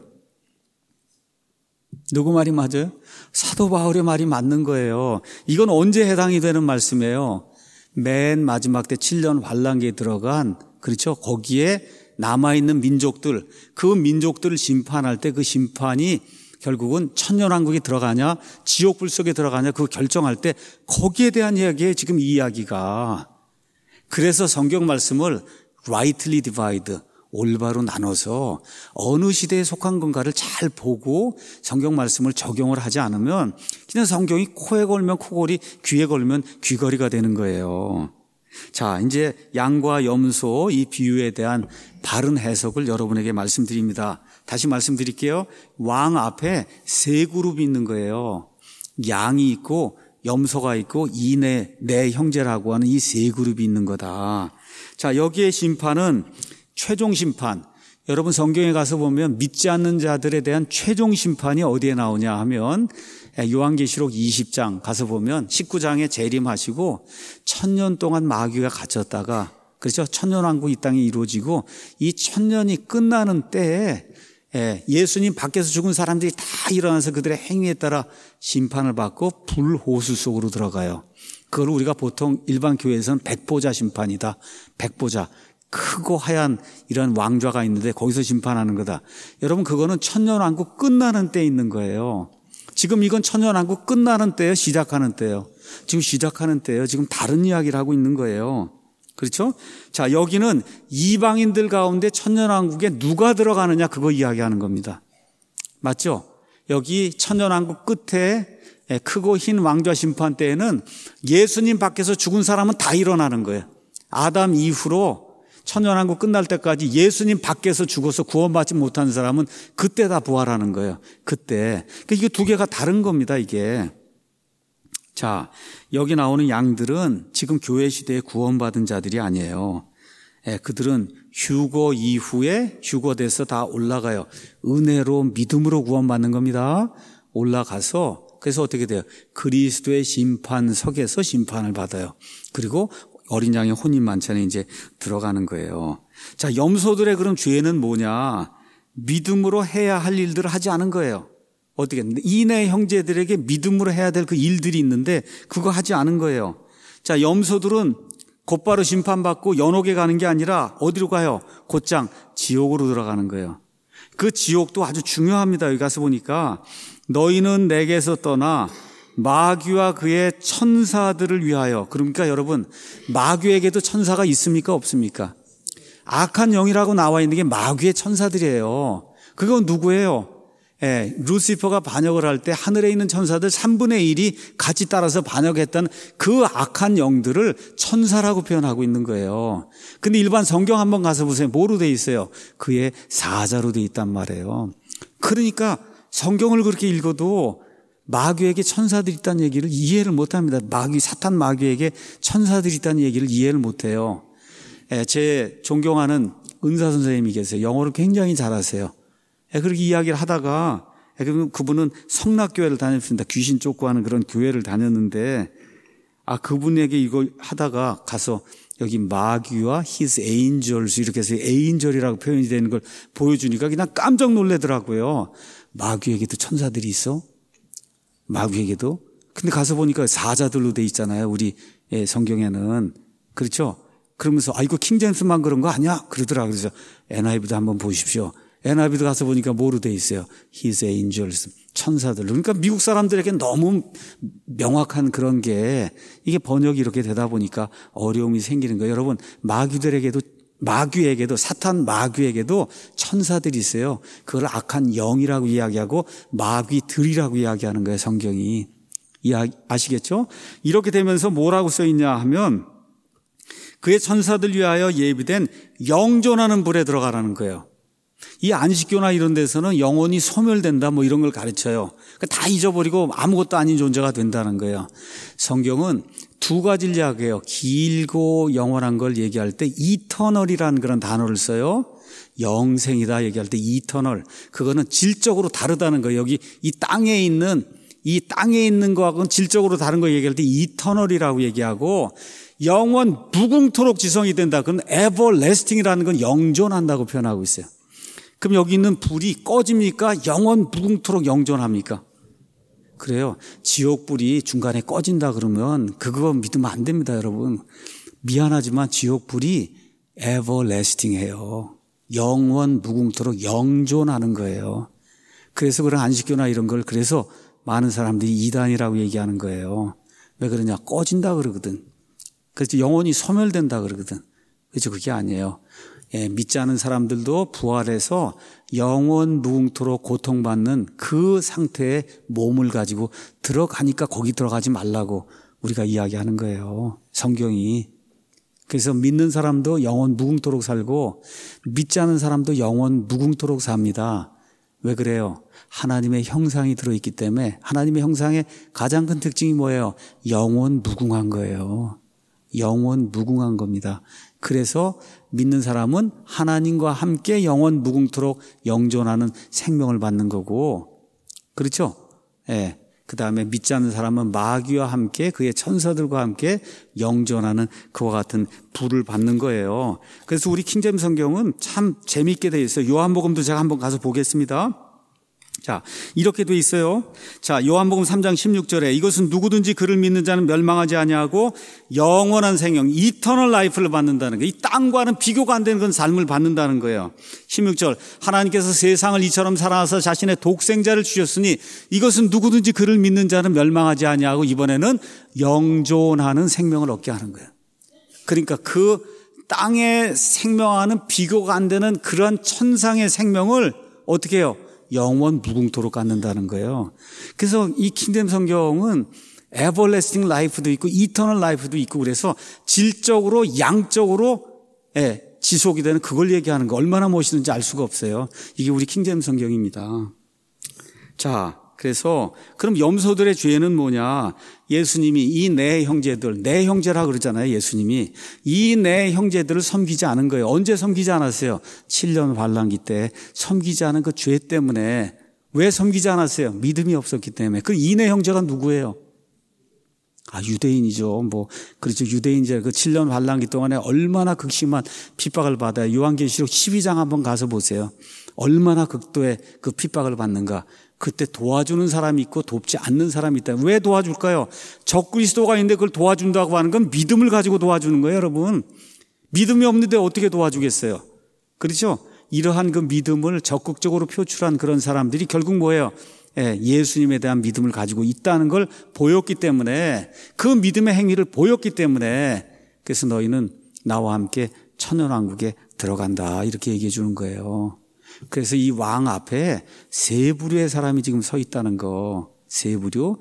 누구 말이 맞아요? 사도 바울의 말이 맞는 거예요. 이건 언제 해당이 되는 말씀이에요? 맨 마지막 때 7년 환란기에 들어간, 그렇죠? 거기에 남아있는 민족들, 그 민족들을 심판할 때 그 심판이 결국은 천년왕국에 들어가냐 지옥불 속에 들어가냐 그거 결정할 때 거기에 대한 이야기예요. 지금 이 이야기가. 그래서 성경 말씀을 rightly divide, 올바로 나눠서 어느 시대에 속한 건가를 잘 보고 성경 말씀을 적용을 하지 않으면 그냥 성경이 코에 걸면 코걸이, 귀에 걸면 귀걸이가 되는 거예요. 자, 이제 양과 염소 이 비유에 대한 바른 해석을 여러분에게 말씀드립니다. 다시 말씀드릴게요. 왕 앞에 세 그룹이 있는 거예요. 양이 있고 염소가 있고 내 형제라고 하는 이 세 그룹이 있는 거다. 자, 여기에 심판은 최종 심판. 여러분 성경에 가서 보면 믿지 않는 자들에 대한 최종 심판이 어디에 나오냐 하면 요한계시록 20장 가서 보면 19장에 재림하시고 1000년 동안 마귀가 갇혔다가, 그렇죠? 천년왕국 이 땅에 이루어지고 이 1000년이 끝나는 때에 예수님 밖에서 죽은 사람들이 다 일어나서 그들의 행위에 따라 심판을 받고 불호수 속으로 들어가요. 그걸 우리가 보통 일반 교회에서는 백보자 심판이다. 백보자. 크고 하얀 이런 왕좌가 있는데 거기서 심판하는 거다. 여러분 그거는 천년왕국 끝나는 때 있는 거예요. 지금 이건 천년왕국 끝나는 때예요? 시작하는 때예요? 지금 시작하는 때예요. 지금 다른 이야기를 하고 있는 거예요. 그렇죠? 자, 여기는 이방인들 가운데 천년왕국에 누가 들어가느냐 그거 이야기하는 겁니다. 맞죠? 여기 천년왕국 끝에 크고 흰 왕좌 심판 때에는 예수님 밖에서 죽은 사람은 다 일어나는 거예요. 아담 이후로 천년왕국 끝날 때까지 예수님 밖에서 죽어서 구원받지 못한 사람은 그때 다 부활하는 거예요. 그때. 그러니까 이게 두 개가 다른 겁니다, 이게. 자, 여기 나오는 양들은 지금 교회 시대에 구원받은 자들이 아니에요. 그들은 휴거 이후에 휴거돼서 다 올라가요. 은혜로 믿음으로 구원받는 겁니다. 올라가서 그래서 어떻게 돼요? 그리스도의 심판석에서 심판을 받아요. 그리고 어린 양의 혼인 만찬에 이제 들어가는 거예요. 자, 염소들의 그럼 죄는 뭐냐? 믿음으로 해야 할 일들을 하지 않은 거예요. 어떻게 이내 형제들에게 믿음으로 해야 될 그 일들이 있는데 그거 하지 않은 거예요. 자, 염소들은 곧바로 심판받고 연옥에 가는 게 아니라 어디로 가요? 곧장 지옥으로 들어가는 거예요. 그 지옥도 아주 중요합니다. 여기 가서 보니까 너희는 내게서 떠나 마귀와 그의 천사들을 위하여. 그러니까 여러분 마귀에게도 천사가 있습니까? 없습니까? 악한 영이라고 나와 있는 게 마귀의 천사들이에요. 그건 누구예요? 루시퍼가 반역을 할 때 하늘에 있는 천사들 3분의 1이 같이 따라서 반역했던 그 악한 영들을 천사라고 표현하고 있는 거예요. 근데 일반 성경 한번 가서 보세요. 뭐로 돼 있어요? 그의 사자로 돼 있단 말이에요. 그러니까 성경을 그렇게 읽어도 마귀에게 천사들이 있다는 얘기를 이해를 못합니다. 사탄 마귀에게 천사들이 있다는 얘기를 이해를 못해요. 제 존경하는 은사 선생님이 계세요. 영어를 굉장히 잘하세요. 그렇게 이야기를 하다가 그분은 성락교회를 다녔습니다. 귀신 쫓고 하는 그런 교회를 다녔는데 그분에게 이걸 하다가 가서 여기 마귀와 his angels 이렇게 해서 에인절이라고 표현이 되는 걸 보여주니까 그냥 깜짝 놀라더라고요. 마귀에게도 천사들이 있어? 마귀에게도? 근데 가서 보니까 사자들로 돼 있잖아요. 우리 성경에는. 그렇죠? 그러면서 이거 킹제임스만 그런 거 아니야? 그러더라고요. 그래서 NIV도 한번 보십시오. NIV도 가서 보니까 뭐로 돼 있어요? His angels, 천사들. 그러니까 미국 사람들에게 너무 명확한 그런 게 이게 번역이 이렇게 되다 보니까 어려움이 생기는 거예요. 여러분 마귀에게도 사탄 마귀에게도 천사들이 있어요. 그걸 악한 영이라고 이야기하고 마귀들이라고 이야기하는 거예요. 성경이. 아시겠죠? 이렇게 되면서 뭐라고 써 있냐 하면 그의 천사들 위하여 예비된 영존하는 불에 들어가라는 거예요. 이 안식교나 이런 데서는 영혼이 소멸된다 뭐 이런 걸 가르쳐요. 다 잊어버리고 아무것도 아닌 존재가 된다는 거예요. 성경은 두 가지를 이야기해요. 길고 영원한 걸 얘기할 때 이터널이라는 그런 단어를 써요. 영생이다 얘기할 때 이터널. 그거는 질적으로 다르다는 거예요. 여기 이 땅에 있는 거하고는 질적으로 다른 거 얘기할 때 이터널이라고 얘기하고 영원 무궁토록 지성이 된다. 그건 everlasting이라는 건 영존한다고 표현하고 있어요. 그럼 여기 있는 불이 꺼집니까? 영원 무궁토록 영존합니까? 그래요. 지옥불이 중간에 꺼진다 그러면 그거 믿으면 안 됩니다, 여러분. 미안하지만 지옥불이 everlasting해요. 영원 무궁토록 영존하는 거예요. 그래서 그런 안식교나 이런 걸 그래서 많은 사람들이 이단이라고 얘기하는 거예요. 왜 그러냐? 꺼진다 그러거든. 그래서 영원히 소멸된다 그러거든. 그렇죠? 그게 아니에요. 믿지 않은 사람들도 부활해서 영원 무궁토록 고통받는 그 상태의 몸을 가지고 들어가니까 거기 들어가지 말라고 우리가 이야기하는 거예요. 성경이. 그래서 믿는 사람도 영원 무궁토록 살고 믿지 않은 사람도 영원 무궁토록 삽니다. 왜 그래요? 하나님의 형상이 들어있기 때문에 하나님의 형상의 가장 큰 특징이 뭐예요? 영원 무궁한 거예요. 영원 무궁한 겁니다. 그래서 믿는 사람은 하나님과 함께 영원 무궁토록 영존하는 생명을 받는 거고, 그렇죠? 예. 그 다음에 믿지 않는 사람은 마귀와 함께 그의 천사들과 함께 영존하는 그와 같은 부를 받는 거예요. 그래서 우리 킹제임 성경은 참 재미있게 되어 있어요. 요한복음도 제가 한번 가서 보겠습니다. 자, 이렇게 돼 있어요. 자, 요한복음 3장 16절에 이것은 누구든지 그를 믿는 자는 멸망하지 아니하고 영원한 생명, 이터널 라이프를 받는다는 거예요. 이 땅과는 비교가 안 되는 그런 삶을 받는다는 거예요. 16절, 하나님께서 세상을 이처럼 사랑하사 자신의 독생자를 주셨으니 이것은 누구든지 그를 믿는 자는 멸망하지 아니하고 이번에는 영존하는 생명을 얻게 하는 거예요. 그러니까 그 땅의 생명과는 비교가 안 되는 그런 천상의 생명을 어떻게 해요? 영원 무궁토록 갖는다는 거예요. 그래서 이 킹덤 성경은 everlasting life도 있고 eternal life도 있고 그래서 질적으로 양적으로 지속이 되는 그걸 얘기하는 거 얼마나 멋있는지 알 수가 없어요. 이게 우리 킹덤 성경입니다. 자, 그래서 그럼 염소들의 죄는 뭐냐? 예수님이 이 네 형제들, 네 형제라 그러잖아요. 예수님이 이 네 형제들을 섬기지 않은 거예요. 언제 섬기지 않았어요? 7년 환란기 때 섬기지 않은 그 죄 때문에. 왜 섬기지 않았어요? 믿음이 없었기 때문에. 그 이 네 형제가 누구예요? 유대인이죠. 그렇죠. 유대인들 그 7년 환란기 동안에 얼마나 극심한 핍박을 받아요. 요한계시록 12장 한번 가서 보세요. 얼마나 극도의 그 핍박을 받는가. 그때 도와주는 사람이 있고 돕지 않는 사람이 있다. 왜 도와줄까요? 적그리스도가 있는데 그걸 도와준다고 하는 건 믿음을 가지고 도와주는 거예요, 여러분. 믿음이 없는데 어떻게 도와주겠어요? 그렇죠? 이러한 그 믿음을 적극적으로 표출한 그런 사람들이 결국 뭐예요? 예수님에 대한 믿음을 가지고 있다는 걸 보였기 때문에, 그 믿음의 행위를 보였기 때문에, 그래서 너희는 나와 함께 천년왕국에 들어간다, 이렇게 얘기해 주는 거예요. 그래서 이 왕 앞에 세 부류의 사람이 지금 서 있다는 거. 세 부류,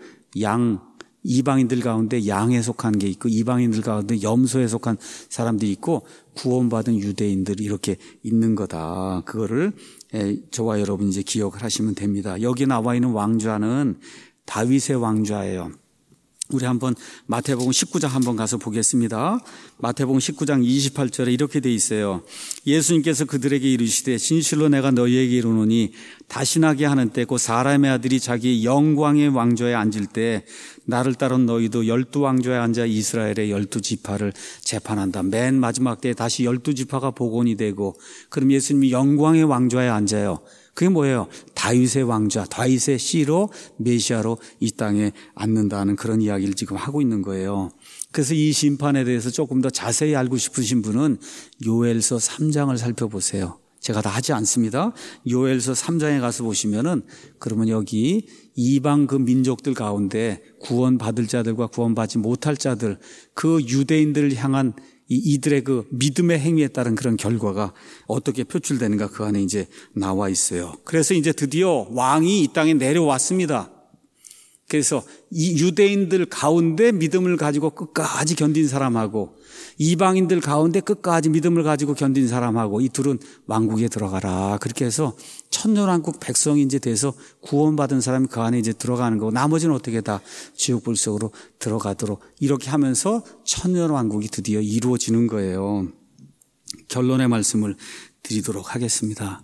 이방인들 가운데 양에 속한 게 있고 이방인들 가운데 염소에 속한 사람들이 있고 구원받은 유대인들이 이렇게 있는 거다. 그거를 저와 여러분 이제 기억을 하시면 됩니다. 여기 나와 있는 왕좌는 다윗의 왕좌예요. 우리 한번 마태복음 19장 한번 가서 보겠습니다. 마태복음 19장 28절에 이렇게 돼 있어요. 예수님께서 그들에게 이르시되 진실로 내가 너희에게 이르노니 다신하게 하는 때 곧 사람의 아들이 자기 영광의 왕좌에 앉을 때 나를 따른 너희도 12왕좌에 앉아 이스라엘의 12지파를 재판한다. 맨 마지막 때에 다시 12지파가 복원이 되고 그럼 예수님이 영광의 왕좌에 앉아요. 그게 뭐예요? 다윗의 왕좌, 다윗의 씨로 메시아로 이 땅에 앉는다는 그런 이야기를 지금 하고 있는 거예요. 그래서 이 심판에 대해서 조금 더 자세히 알고 싶으신 분은 요엘서 3장을 살펴보세요. 제가 다 하지 않습니다. 요엘서 3장에 가서 보시면은 그러면 여기 이방 그 민족들 가운데 구원받을 자들과 구원받지 못할 자들, 그 유대인들을 향한 이들의 그 믿음의 행위에 따른 그런 결과가 어떻게 표출되는가 그 안에 이제 나와 있어요. 그래서 이제 드디어 왕이 이 땅에 내려왔습니다. 그래서 이 유대인들 가운데 믿음을 가지고 끝까지 견딘 사람하고 이방인들 가운데 끝까지 믿음을 가지고 견딘 사람하고 이 둘은 왕국에 들어가라. 그렇게 해서 천년왕국 백성이 이제 돼서 구원받은 사람이 그 안에 이제 들어가는 거고 나머지는 어떻게 다 지옥불 속으로 들어가도록 이렇게 하면서 천년왕국이 드디어 이루어지는 거예요. 결론의 말씀을 드리도록 하겠습니다.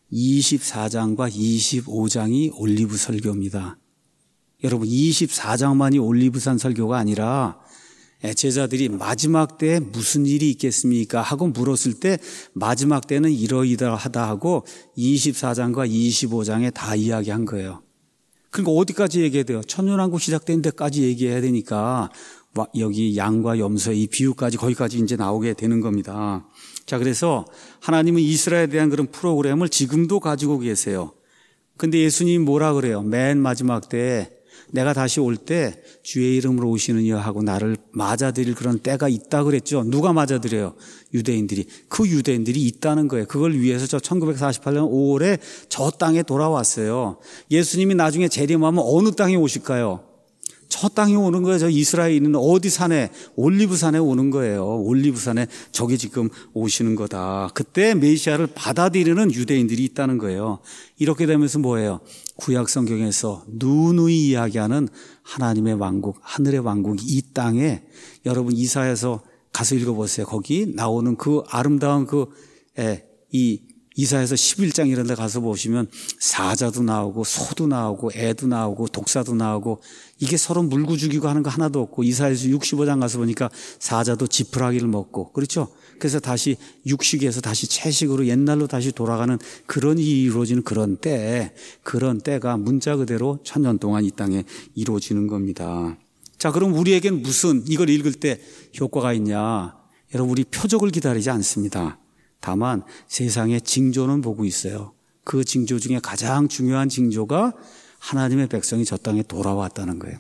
24장과 25장이 올리브 설교입니다. 여러분 24장만이 올리브산 설교가 아니라 제자들이 마지막 때에 무슨 일이 있겠습니까? 하고 물었을 때 마지막 때는 이러이러하다 하고 24장과 25장에 다 이야기한 거예요. 그러니까 어디까지 얘기해야 돼요? 천년왕국 시작된 데까지 얘기해야 되니까 여기 양과 염소의 이 비유까지 거기까지 이제 나오게 되는 겁니다. 자, 그래서 하나님은 이스라엘에 대한 그런 프로그램을 지금도 가지고 계세요. 근데 예수님이 뭐라 그래요? 맨 마지막 때 내가 다시 올 때 주의 이름으로 오시는 이여 하고 나를 맞아들일 그런 때가 있다 그랬죠. 누가 맞아들여요? 유대인들이. 그 유대인들이 있다는 거예요. 그걸 위해서 저 1948년 5월에 저 땅에 돌아왔어요. 예수님이 나중에 재림하면 어느 땅에 오실까요? 저 땅에 오는 거예요. 저 이스라엘에 있는 어디 산에? 올리브산에 오는 거예요. 올리브산에 저기 지금 오시는 거다. 그때 메시아를 받아들이는 유대인들이 있다는 거예요. 이렇게 되면서 뭐예요? 구약 성경에서 누누이 이야기하는 하나님의 왕국, 하늘의 왕국이 이 땅에, 여러분 이사야서 가서 읽어보세요. 거기 나오는 그 아름다운 이 이사야서 11장 이런 데 가서 보시면 사자도 나오고 소도 나오고 애도 나오고 독사도 나오고 이게 서로 물고 죽이고 하는 거 하나도 없고, 이사야서 65장 가서 보니까 사자도 지푸라기를 먹고, 그렇죠? 그래서 다시 육식에서 다시 채식으로 옛날로 다시 돌아가는 그런 일이 이루어지는 그런 때가 문자 그대로 1000년 동안 이 땅에 이루어지는 겁니다. 자, 그럼 우리에겐 무슨 이걸 읽을 때 효과가 있냐? 여러분, 우리 표적을 기다리지 않습니다. 다만 세상의 징조는 보고 있어요. 그 징조 중에 가장 중요한 징조가 하나님의 백성이 저 땅에 돌아왔다는 거예요.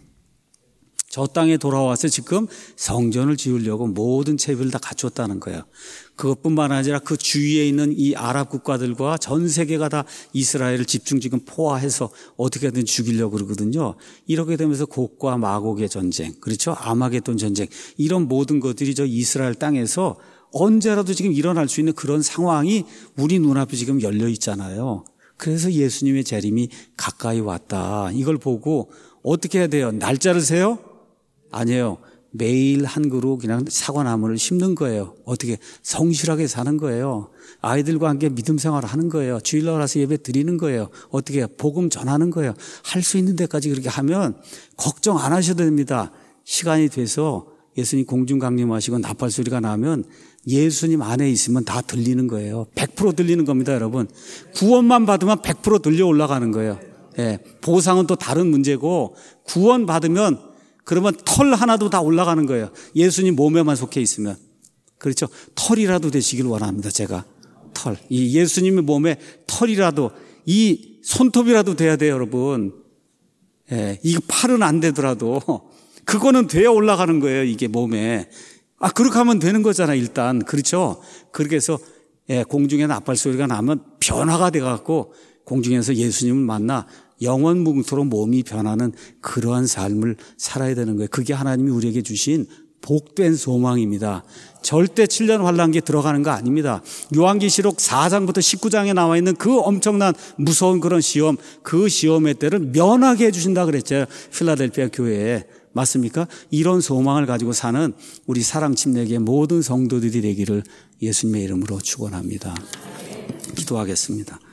저 땅에 돌아와서 지금 성전을 지으려고 모든 채비를 다 갖췄다는 거예요. 그것뿐만 아니라 그 주위에 있는 이 아랍 국가들과 전 세계가 다 이스라엘을 집중 지금 포화해서 어떻게든 죽이려고 그러거든요. 이렇게 되면서 곡과 마곡의 전쟁, 그렇죠? 아마겟돈 전쟁, 이런 모든 것들이 저 이스라엘 땅에서 언제라도 지금 일어날 수 있는 그런 상황이 우리 눈앞에 지금 열려 있잖아요. 그래서 예수님의 재림이 가까이 왔다. 이걸 보고 어떻게 해야 돼요? 날짜를 세요? 아니에요. 매일 한 그루 그냥 사과나무를 심는 거예요. 어떻게? 성실하게 사는 거예요. 아이들과 함께 믿음 생활을 하는 거예요. 주일날 와서 예배 드리는 거예요. 어떻게? 복음 전하는 거예요. 할 수 있는 데까지 그렇게 하면 걱정 안 하셔도 됩니다. 시간이 돼서 예수님 공중 강림하시고 나팔 소리가 나면 예수님 안에 있으면 다 들리는 거예요. 100% 들리는 겁니다, 여러분. 구원만 받으면 100% 들려 올라가는 거예요. 예, 보상은 또 다른 문제고, 구원 받으면 그러면 털 하나도 다 올라가는 거예요. 예수님 몸에만 속해 있으면. 그렇죠? 털이라도 되시길 원합니다, 제가. 털. 이 예수님의 몸에 털이라도, 이 손톱이라도 돼야 돼요, 여러분. 예, 이거 팔은 안 되더라도 그거는 돼야 올라가는 거예요, 이게 몸에. 그렇게 하면 되는 거잖아, 일단. 그렇죠? 그렇게 해서, 공중에 나팔 소리가 나면 변화가 돼갖고, 공중에서 예수님을 만나 영원 뭉토록 몸이 변하는 그러한 삶을 살아야 되는 거예요. 그게 하나님이 우리에게 주신 복된 소망입니다. 절대 7년 환란기에 들어가는 거 아닙니다. 요한계시록 4장부터 19장에 나와 있는 그 엄청난 무서운 그런 시험, 그 시험의 때를 면하게 해주신다 그랬죠. 필라델피아 교회에. 맞습니까? 이런 소망을 가지고 사는 우리 사랑침례교의 모든 성도들이 되기를 예수님의 이름으로 축원합니다. 기도하겠습니다.